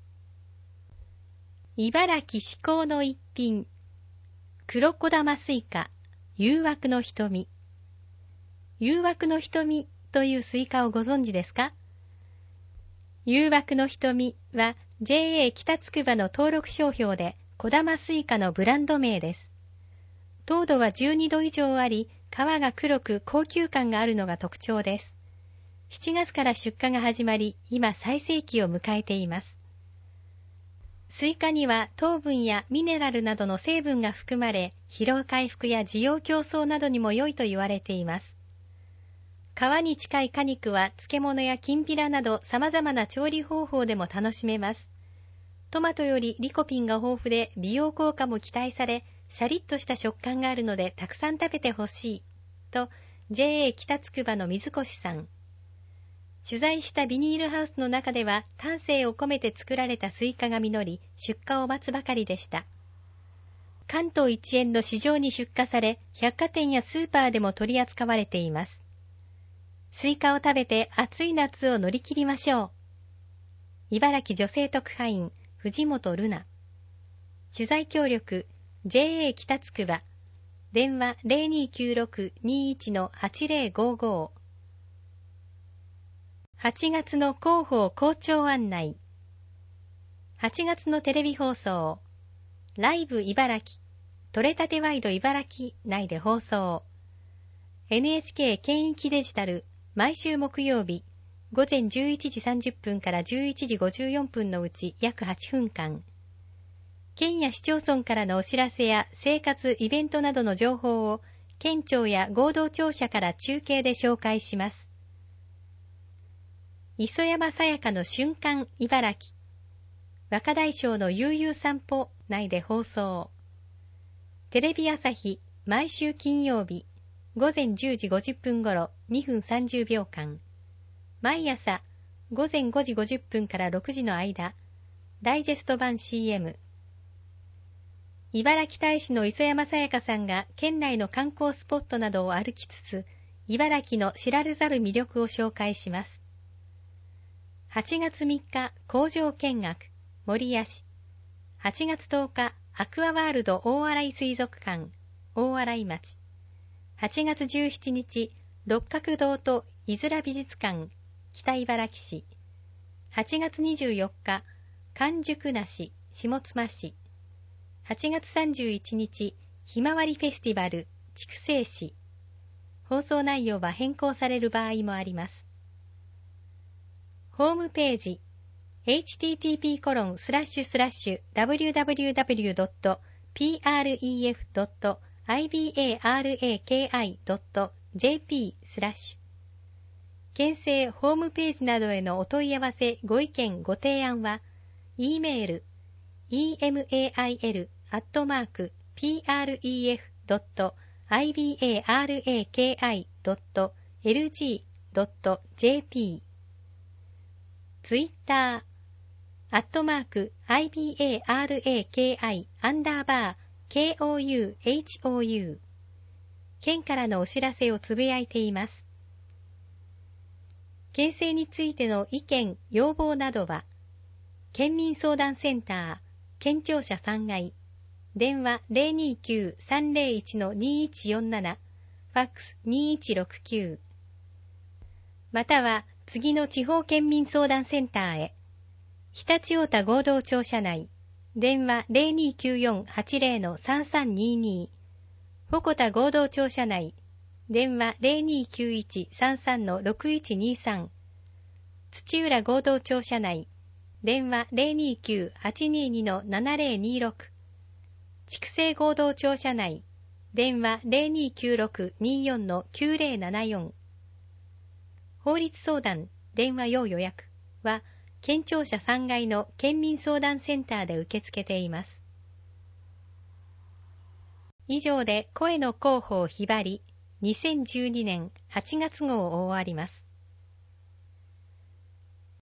茨城至高の一品、黒小玉スイカ、誘惑の瞳。誘惑の瞳というスイカをご存知ですか？ 誘惑の瞳は JA 北つくばの登録商標で小玉スイカのブランド名です。糖度は12度以上あり、皮が黒く高級感があるのが特徴です。7月から出荷が始まり、今最盛期を迎えています。スイカには糖分やミネラルなどの成分が含まれ、疲労回復や滋養強壮などにも良いと言われています。皮に近い果肉は漬物やきんぴらなど様々な調理方法でも楽しめます。トマトよりリコピンが豊富で美容効果も期待され、シャリッとした食感があるのでたくさん食べてほしい、と JA 北つくばの水越さん。取材したビニールハウスの中では丹精を込めて作られたスイカが実り、出荷を待つばかりでした。関東一円の市場に出荷され、百貨店やスーパーでも取り扱われています。スイカを食べて暑い夏を乗り切りましょう。茨城女性特派員藤本瑠奈。取材協力 JA 北つくば。電話 0296-21-8055。8月の広報校長案内。8月のテレビ放送。ライブ茨城、取れたてワイド茨城内で放送。NHK 県域デジタル、毎週木曜日、午前11時30分から11時54分のうち約8分間。県や市町村からのお知らせや生活、イベントなどの情報を県庁や合同庁舎から中継で紹介します。磯山さやかの瞬間茨城。若大将の悠々散歩内で放送。テレビ朝日、毎週金曜日、午前10時50分頃2分30秒間。毎朝、午前5時50分から6時の間、ダイジェスト版 CM。茨城大使の磯山さやかさんが県内の観光スポットなどを歩きつつ、茨城の知られざる魅力を紹介します。8月3日、工場見学、守谷市。8月10日、アクアワールド大洗水族館、大洗町。8月17日、六角堂といずら美術館、北茨城市。8月24日、完熟梨、下妻市。8月31日、ひまわりフェスティバル、筑西市。放送内容は変更される場合もあります。ホームページ、http://www.pref.ibaraki.jp/ 県政ホームページなどへのお問い合わせご意見ご提案は E メール email@ibaraki.lg.jp ツイッター@ibaraki_KOUHOU 県からのお知らせをつぶやいています。県政についての意見、要望などは、県民相談センター、県庁舎3階、電話 029-301-2147、ファックス2169、または次の地方県民相談センターへ、常陸太田合同庁舎内、電話 0294-80-3322、鉾田合同庁舎内、電話 0291-33-6123、土浦合同庁舎内、電話 029-822-7026、筑西合同庁舎内、電話 0296-24-9074、法律相談、電話要予約は、県庁舎3階の県民相談センターで受け付けています。以上で声の広報ひばり2012年8月号を終わります。